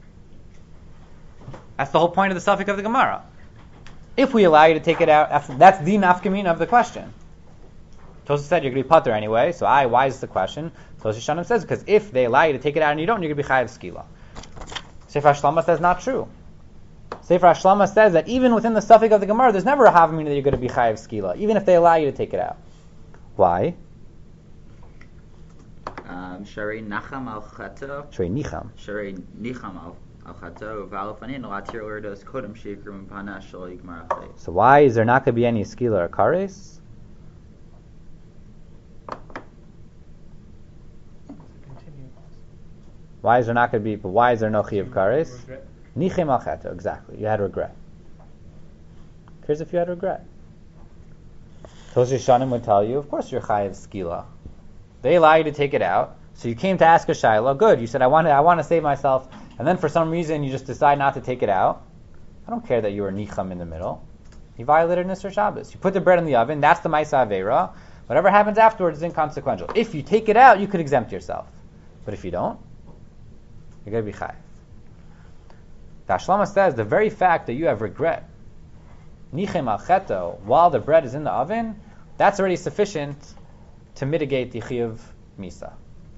That's the whole point of the subject of the Gemara. If we allow you to take it out, that's, that's the nafkamina of the question. Tosus said you're going to be putter anyway, so I, why is the question? Tosus Shanim says because if they allow you to take it out and you don't, you're going to be Chayav Skila. Sefer Hashlama says not true. Sefer Hashlama says that even within the suffix of the Gemara, there's never a havamina that you're going to be chayav skila, even if they allow you to take it out. Why? Um, Sharei Nacham Al Chato. Shrei nicham. Sharei Nicham Al Al Chato. Valofanin Latir Ordos Kodam Shikrim Pana Shal Yigmar Achay. So why is there not going to be any skila or kares? Why is there not going to be? But why is there no chi of kares? Nichem al chato. Exactly. You had regret. Here's if you had regret. Tosus Shanim would tell you, of course you're chayav skila. They allow you to take it out, so you came to ask a shayla. Good. You said I want to. I want to save myself, and then for some reason you just decide not to take it out. I don't care that you were nicham in the middle. You violated Nisr Shabbos. You put the bread in the oven. That's the Maisa Aveira. Whatever happens afterwards is inconsequential. If you take it out, you could exempt yourself. But if you don't, you're going to be chayav. The Ashlama says the very fact that you have regret, nichem al cheto, while the bread is in the oven, that's already sufficient to mitigate the chiyuv misa.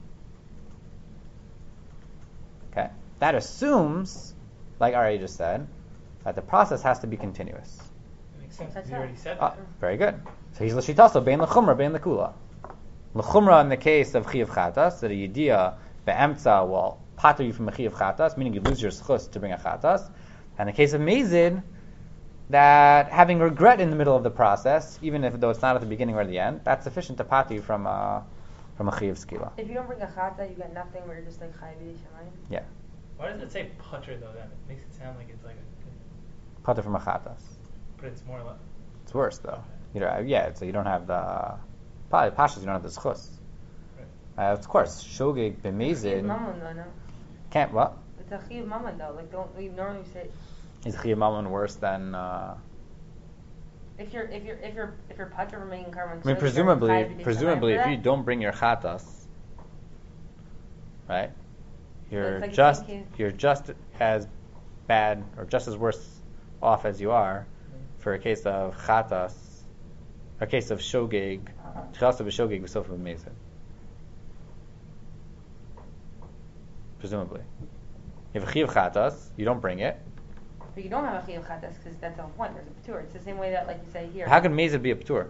Okay, that assumes, like Ari just said, that the process has to be continuous. That makes sense. That's We already said Ah, that. very good. So he's l'shitaso bein lechumra bein lekula. Lechumra in the case of chiyuv chatas, that a yediyah be'emtza will pater you from a chiyuv chatas, meaning you lose your schus to bring a chatas. And in the case of mezid, that having regret in the middle of the process, even if though it's not at the beginning or the end, that's sufficient to pater you from a from a chiyuv skila. If you don't bring a chata, you get nothing. Where you're just like chayav shamayim. Yeah, Why does it say putter though? Then it makes it sound like it's like a, pater from a chatas. but it's more like. It's worse though. You know, yeah, so you don't have the probably pashas. You don't have the schus. Uh, of course, shogeg Chiyuv b'mezid mammon though, no. can't what? It's a chiyuv mammon though. Like don't we normally say Is chiyuv mammon worse than? Uh, if you're if you're if you're if you're putter from making carbon. I mean, presumably, presumably, if you don't bring your chatas, right, you're like just thinking- you're just as bad or just as worse off as you are for a case of chatas, a case of shogeg, chatas of a shogeg with sofa b'mezid. Presumably, if a chiyuv chatas, you don't bring it. But you don't have a chiyuv chatas because that's the whole point. There's a patur. It's the same way that like you say here. How can mezid be a patur?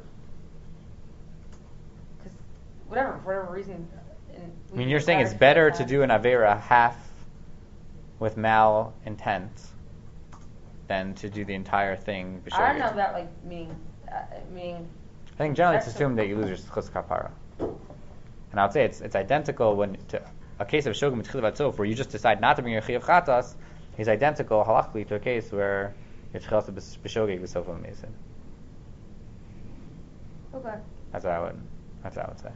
Because whatever for whatever reason. And I mean, you're saying it's require better chiyuv to chatas. do an avera half with mal intent than to do the entire thing. I don't know b'shogeg. about like meaning uh, meaning. I think generally it's That's assumed a- that you lose your chus kapara. And I would say it's it's identical when to a case of shogeg mitchil vatsof where you just decide not to bring your chiyuv chatas is identical halachically to a case where It's Chelsea b'shogeg b'sofa amazing. Okay. That's what I would. That's what I would say.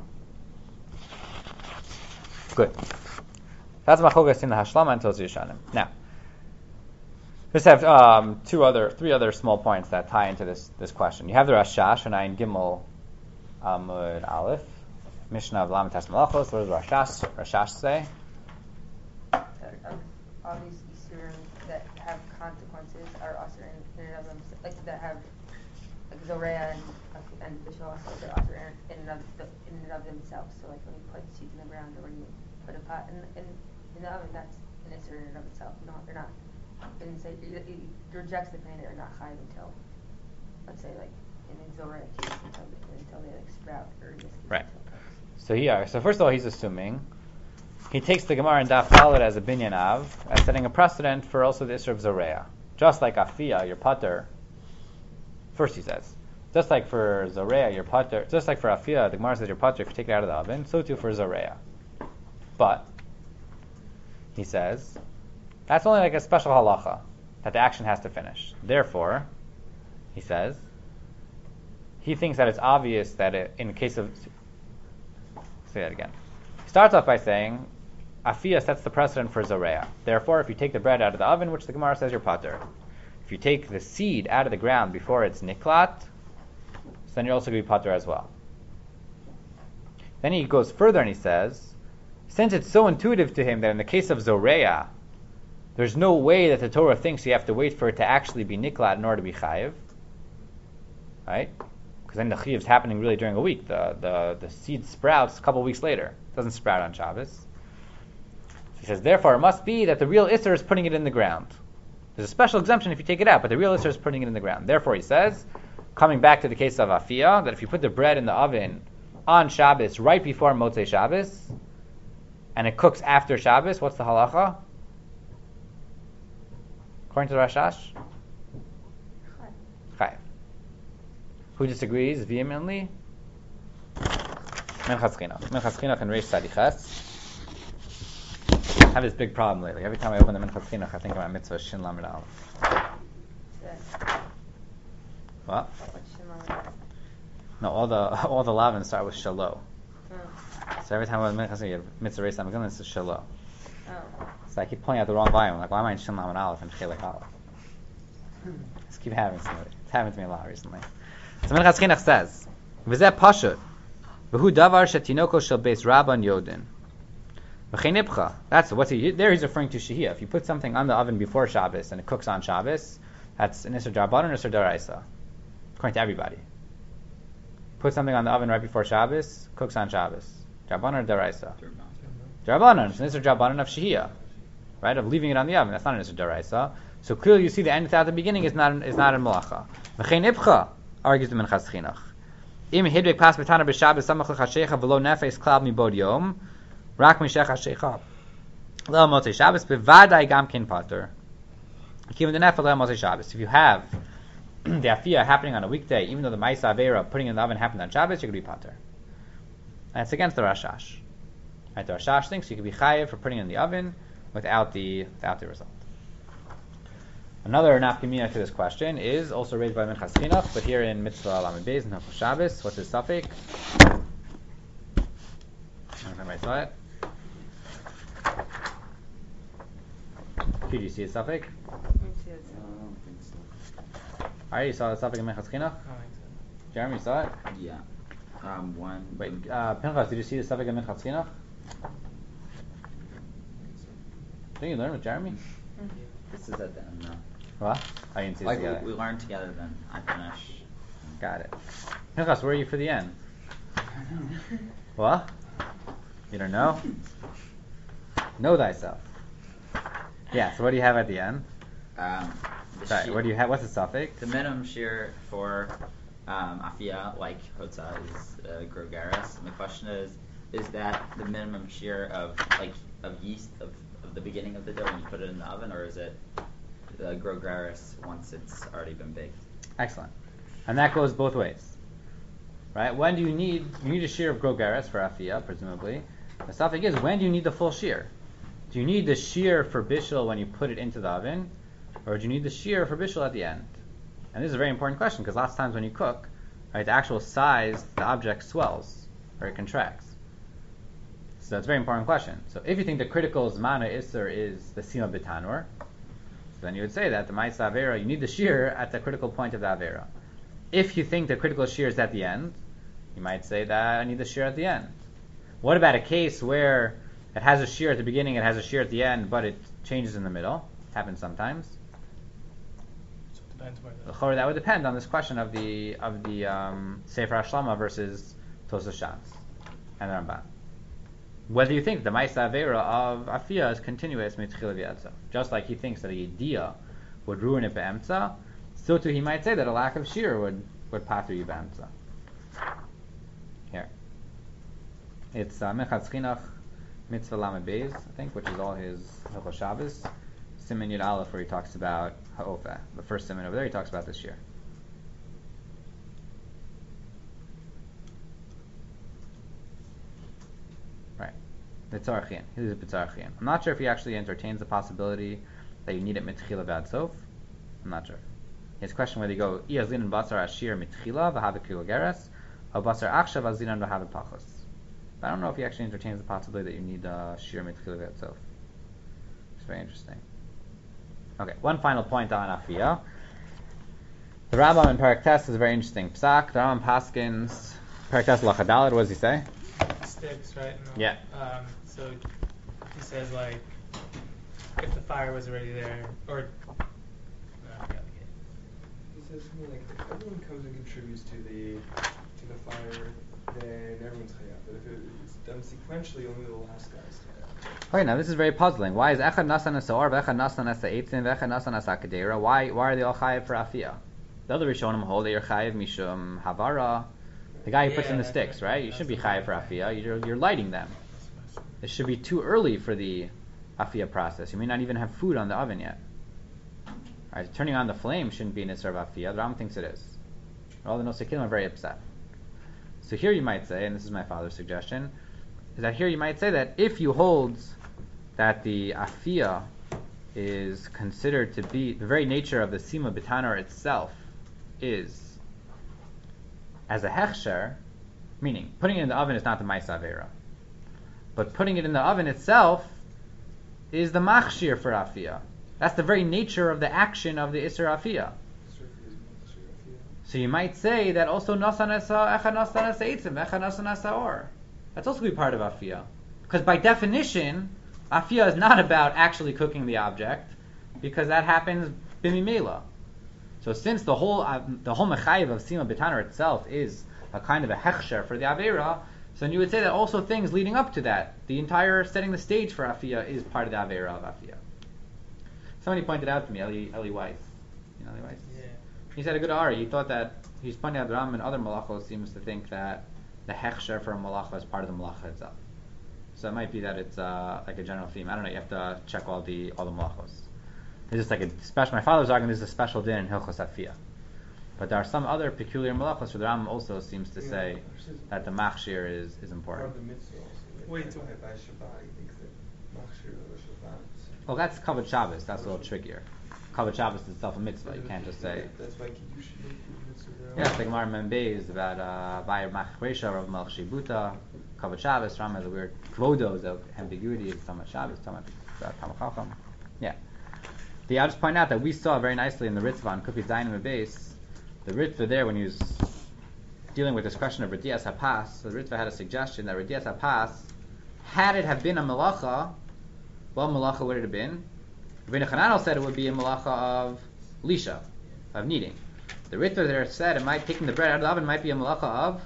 Good. That's Machogas in the Hashlama and Tozi Yishanim. Now, just have um, two other, three other small points that tie into this this question. You have the Rashash and Ayin Gimel Amud Aleph, Mishnah of Lamed Tes Malachos. What does Rashash Rashash say? That of all these Isurim that have consequences are also in, in and of themselves, like that have like Zorea and and Bishul also they're also in, in and of the, in and of themselves. So like when you put seeds in the ground or when you put a pot in in, in the oven, that's an Isur in and of itself. You don't, you're not. And say it, it rejects the pain or not chayiv until, let's say like in Zorea case until until they like sprout or in this case Right. until it cooks. So here, so first of all, he's assuming he takes the Gemara and Daf Dalet as a binyan av, as setting a precedent for also the Isser of Zorea. Just like Afia, your putter. First he says, just like for Zorea, your putter, just like for Afia, the Gemara says your putter if you take it out of the oven, so too for Zorea. But he says that's only like a special halacha that the action has to finish. Therefore, he says he thinks that it's obvious that it, in the case of say that again. He starts off by saying Afia sets the precedent for Zorea. Therefore, if you take the bread out of the oven, which the Gemara says you're pater, if you take the seed out of the ground before it's niklat, then you're also going to be pater as well. Then he goes further and he says, since it's so intuitive to him that in the case of Zorea, there's no way that the Torah thinks you have to wait for it to actually be niklat in order to be chayiv, right? Because then the chayiv is happening really during a week. The, the the seed sprouts a couple weeks later. It doesn't sprout on Shabbos. So he says, therefore, it must be that the real Isser is putting it in the ground. There's a special exemption if you take it out, but the real Isser is putting it in the ground. Therefore, he says, coming back to the case of Afia, that if you put the bread in the oven on Shabbos right before Motzei Shabbos, and it cooks after Shabbos, what's the halacha? According to the Rashash? Chayiv. Who disagrees vehemently? Minchas Chinuch. Minchas Chinuch and Reish Sadichas. I have this big problem lately. Every time I open the Minchas Chinuch, I think about mitzvah Shin Lamed Aleph. What? What's Shimon? No, all the all the lavin start with Shalo. Oh. So every time I Minchas Chinuch, you have mitzvah Reish Sadichas, it's Shalo. Oh. So I keep pointing out the wrong volume. Like, why am I in Shin Lamed Aleph and Chelek Aleph? Just keep having to me. It's happened to me a lot recently. So Minchas Chinuch says, "V'zeh pashut, v'hu davar shetinoko shel beis rabban yodin." V'cheinipcha. That's what's he there. He's referring to shehiyah. If you put something on the oven before Shabbos and it cooks on Shabbos, that's an Isser Darbanan or Isser Daraisa, according to everybody. Put something on the oven right before Shabbos, cooks on Shabbos. Darbanan or Daraisa? Darbanan. It's an Isser Darbanan of shehiyah, right? Of leaving it on the oven. That's not an Isser Daraisa. So clearly, you see the end without the beginning is not is not a malacha. V'cheinipcha, argues the Minchas Chinuch. Im hidbek pas betana b'Shabbos samach l'chashecha v'lo nefes klal mibod yom rak mishech hashecha lo motzei Shabbos bevadai gam kin pater. Given the nefel lo motzei Shabbos. If you have the afia happening on a weekday, even though the ma'isa avera putting it in the oven happened on Shabbos, you're going to be pater. And it's against the Rashash. Right? The Rashash thinks you could be chayiv for putting it in the oven without the without the result. Another nafkamina to this question is also raised by Minchas Chinuch, but here in Mitzvah Lamed Beis and Hilchos Shabbos. What's his suffix? I don't know if anybody saw it. Did you see his suffix? Let me see it. No, I don't think so. Alright, you saw the suffix in Minchas Chinuch? Jeremy, you saw it? Yeah. Um, one. Wait, uh, Pinchas, did you see the suffix in Minchas Chinuch? Didn't you learn with Jeremy? This is at the end now. What? I didn't see it Like together. we, we learned together, then I finish. Got it. Pinchas, where are you for the end? What? You don't know? Know thyself. Yeah, so what do you have at the end? Um, the Sorry, shear- what do you have? What's the suffix? The minimum shear for um, afia, like hotza, is uh, grogaris. And the question is, is that the minimum shear of like of yeast of, of the beginning of the dough when you put it in the oven, or is it the grogaris once it's already been baked? Excellent. And that goes both ways. Right? When do you need, you need a shear of grogaris for afia, presumably. The suffix is, when do you need the full shear? Do you need the shear for bishul when you put it into the oven? or do you need the shear for bishul at the end? And this is a very important question because lots of times when you cook, right, the actual size, the object swells or it contracts. So it's a very important question. So if you think the critical zmana isser is the sima b'tanur, so then you would say that the ma'isa avera, you need the shear at the critical point of the avera. If you think the critical shear is at the end, you might say that I need the shear at the end. What about a case where it has a shear at the beginning, it has a shear at the end, but it changes in the middle? It happens sometimes. So it depends where the L'chorah, that would depend on this question of the of the um, Sefer Hashlama versus Tosas Shas and the Ramban. Whether you think the Ma'isa Avera of Afia is continuous mitchila v'yatza, just like he thinks that a Yediyah would ruin it be'emtza, so too he might say that a lack of shear would would pater you be'emtza. Here, it's uh, Mechatz Chinuch Mitzvah Lamed Beis, I think, which is all his Hilchos Shabbos. Siman Yud Aleph, where he talks about Ha'ofa. The first siman over there, he talks about this year. Right. B'tzarchian. He is a B'tzarchian. I'm not sure if he actually entertains the possibility that you need it mitchila v'ad sof. I'm not sure. His question whether you go Iyazlin Basar Ashir mitchila v'havik geres, or Basar Achshav Azinan v'havik pachos. I don't know if he actually entertains the possibility that you need uh, shir mitchila v'ad sof. It's very interesting. Okay, one final point on Afiyah. The Rambam in Perek Tes is a very interesting psak. The Rambam paskins Perek Tes Lachadalit. What does he say? sticks, right? No. Yeah. Um, so he says like, if the fire was already there, or no, I forgot the case. He says something like, if everyone comes and contributes to the to the fire, then everyone's chayav. But if it's done sequentially, only the last guy's chayav. Okay, now this is very puzzling. Why is Echad Nasan as Saor, Vechad Nasan as Eitzin, Vechad Nasan as Akadera? Why why are they all chayiv for Afiyah? The other Rishonim hold that you're chayiv mishum havara. The guy who puts Yeah, in the that's sticks, right. right? You That's shouldn't be the chayiv for right. Afiyah. You're, you're lighting them. It should be too early for the Afiyah process. You may not even have food on the oven yet. Right, turning on the flame shouldn't be an Isser of Afiyah. The Ram thinks it is. All the Nosei Kilim are very upset. So here you might say, and this is my father's suggestion, is that here you might say that if you hold that the Afiyah is considered to be, the very nature of the Sima B'tanar itself is as a Hechsher, meaning putting it in the oven is not the Ma'isa Avera, but putting it in the oven itself is the Machshir for Afiyah. That's the very nature of the action of the Isser Afiyah. So you might say that also Nasan Esa, Echad Nasan Esa Eitzim, Echad Nasan Esa Or. That's also be part of Afiyah. Because by definition, Afiyah is not about actually cooking the object, because that happens b'mimela. So since the whole uh, the whole mechayiv of Sima B'tanar itself is a kind of a hechsher for the Avera, so then you would say that also things leading up to that, the entire setting the stage for Afiyah is part of the Avera of Afiyah. Somebody pointed out to me, Eli, Eli Weiss. You know Eli Weiss? Yeah. He said a good Ari. He thought that, he's pointing out the Ram and other malachos seems to think that the hechsher for a malacha is part of the malacha itself. So it might be that it's uh, like a general theme. I don't know. You have to check all the all the malachos. It's just like a special. My father's arguing this is a special din in Hilchos Afiyah. But there are some other peculiar malachos where the Ram also seems to Yeah, say that the machshir is, is Part important. of the mitzvah also. Like Wait, by, so- by Shabbat, he thinks that machshir or Shabbat. Well, that's Kavod Shabbos. That's a little trickier. Kavod Shabbos is itself a mitzvah. You can't just say. That's why Kiddushin make the mitzvah. Yeah, it's like Gemara Membe is about uh, Bayir Machresha of Melch Shibuta, Kavod Shabbos. Ram has a weird kvodos of ambiguity. It's Tamad Shabbos, Tamad Tamad Chacham. Yeah. The, I'll just point out that we saw very nicely in the Ritva on Kufit Zayin and base, the Ritva there when he was dealing with this question of Redias HaPas, the Ritva had a suggestion that Redias HaPas, had it have been a malacha, what malacha would it have been? Rabbeinu Chananel said it would be a malacha of lisha, of kneading. The Ritva there said it might, taking the bread out of the oven might be a malacha of,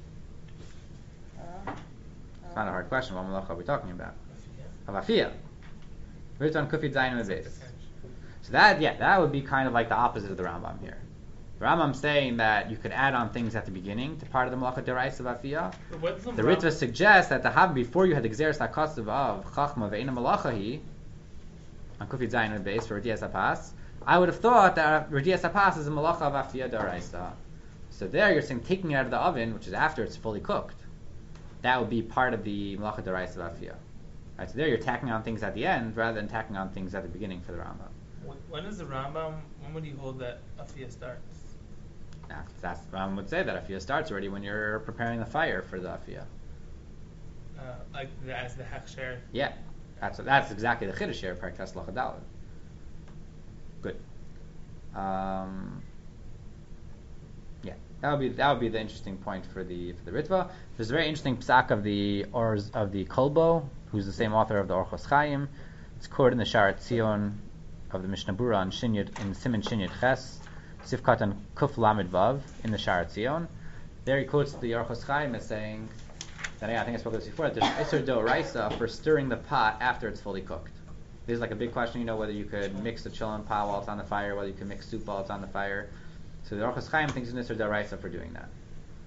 it's not a hard question, what malacha are we talking about? Of Afiyah. Ritva on Kufit Zayin and base. So that, yeah, that would be kind of like the opposite of the Rambam here. The Rambam's saying that you could add on things at the beginning to part of the Malacha Deraisa of Afiyah. But what's the The Ram- Ritva suggests that the Hab, before you had the Gzeres HaKasav of Chachma Ve'ena Malachahi, on Kufit Zayin and base for Redias HaPas, I would have thought that Redias HaPas is a Malacha of Afiyah Deraisa. So there you're saying taking it out of the oven, which is after it's fully cooked, that would be part of the Malacha Deraisa of Afiyah. Right, so there you're tacking on things at the end rather than tacking on things at the beginning for the Rambam. Wh- When is the Rambam? When would he hold that Afiyah starts? Now, that's Rambam would say that Afiyah starts already when you're preparing the fire for the Afiyah. Uh, like the, as the Hechsher. Yeah, that's that's exactly the Chiddush here, Parak Tes Halacha Daled. Good. Um, yeah, that would be that would be the interesting point for the for the Ritva. There's a very interesting psak of the or of the Kolbo, who's the same author of the Orchos Chaim. It's quoted in the Sha'ar Tzion of the Mishnah Berurah on Shinyot in Siman Shinyot Ches, Sifkat and Kuf Lamed Vav in the Sha'ar Tzion. There he quotes the Orchos Chaim as saying that, yeah, I think I spoke about this before, that there's Isser Doraisa for stirring the pot after it's fully cooked. This is like a big question, you know, whether you could mix the chillin pot while it's on the fire, whether you could mix soup while it's on the fire. So the Orchos Chaim thinks it's Isser Doraisa for doing that.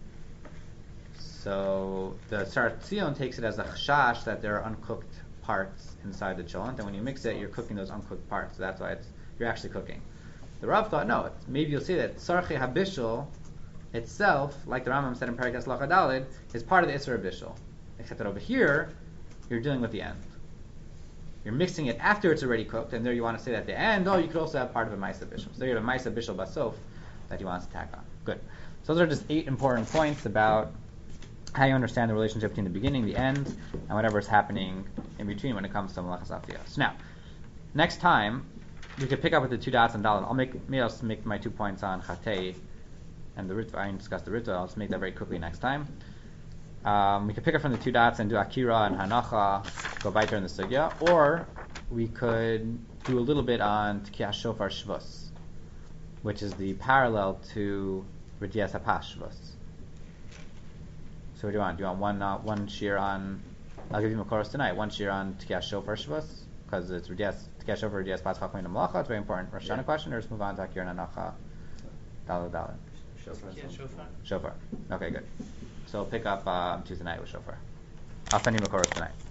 So the Sha'ar Tzion takes it as a chashash that there are uncooked parts inside the cholent, and when you mix it, you're cooking those uncooked parts. So that's why it's you're actually cooking. The Rav thought, no, it's, maybe you'll see that Sarche HaBishul itself, like the Rambam said in Parak Tes Halacha Daled, is part of the Isser HaBishul. Except that over here, you're dealing with the end. You're mixing it after it's already cooked, and there you want to say that at the end, oh, you could also have part of a Maisa Bishul. So there you have a Maisa Bishul Basof that you want to tack on. Good. So those are just eight important points about how you understand the relationship between the beginning, the end, and whatever is happening in between when it comes to Malachas Afiyah. So now, next time, we could pick up with the two dots and Dalet. I'll make, maybe I'll just make my two points on Chatei and the Ritva. I didn't discuss the Ritva. I'll just make that very quickly next time. Um, we could pick up from the two dots and do Akira and Hanacha, go weiter in the Sugya, or we could do a little bit on Tkiyah Shofar Shvus, which is the parallel to R'dias HaPas Shvus. So what do you want? Do you want one uh, one shear on? I'll give you Makoros tonight. One shear on Tkiyah Shofar Shvus because it's R'dias Tkiyah Shofar R'dias Pas Chachmei Malacha. It's very important. Rosh Hashanah yeah. question, or just move on to Akira and Hanacha. Dalet Dalet. Shofar. Shofar. Shofar. Okay, good. So we'll pick up um, Tuesday night with Shofar. I'll send you Makoros tonight.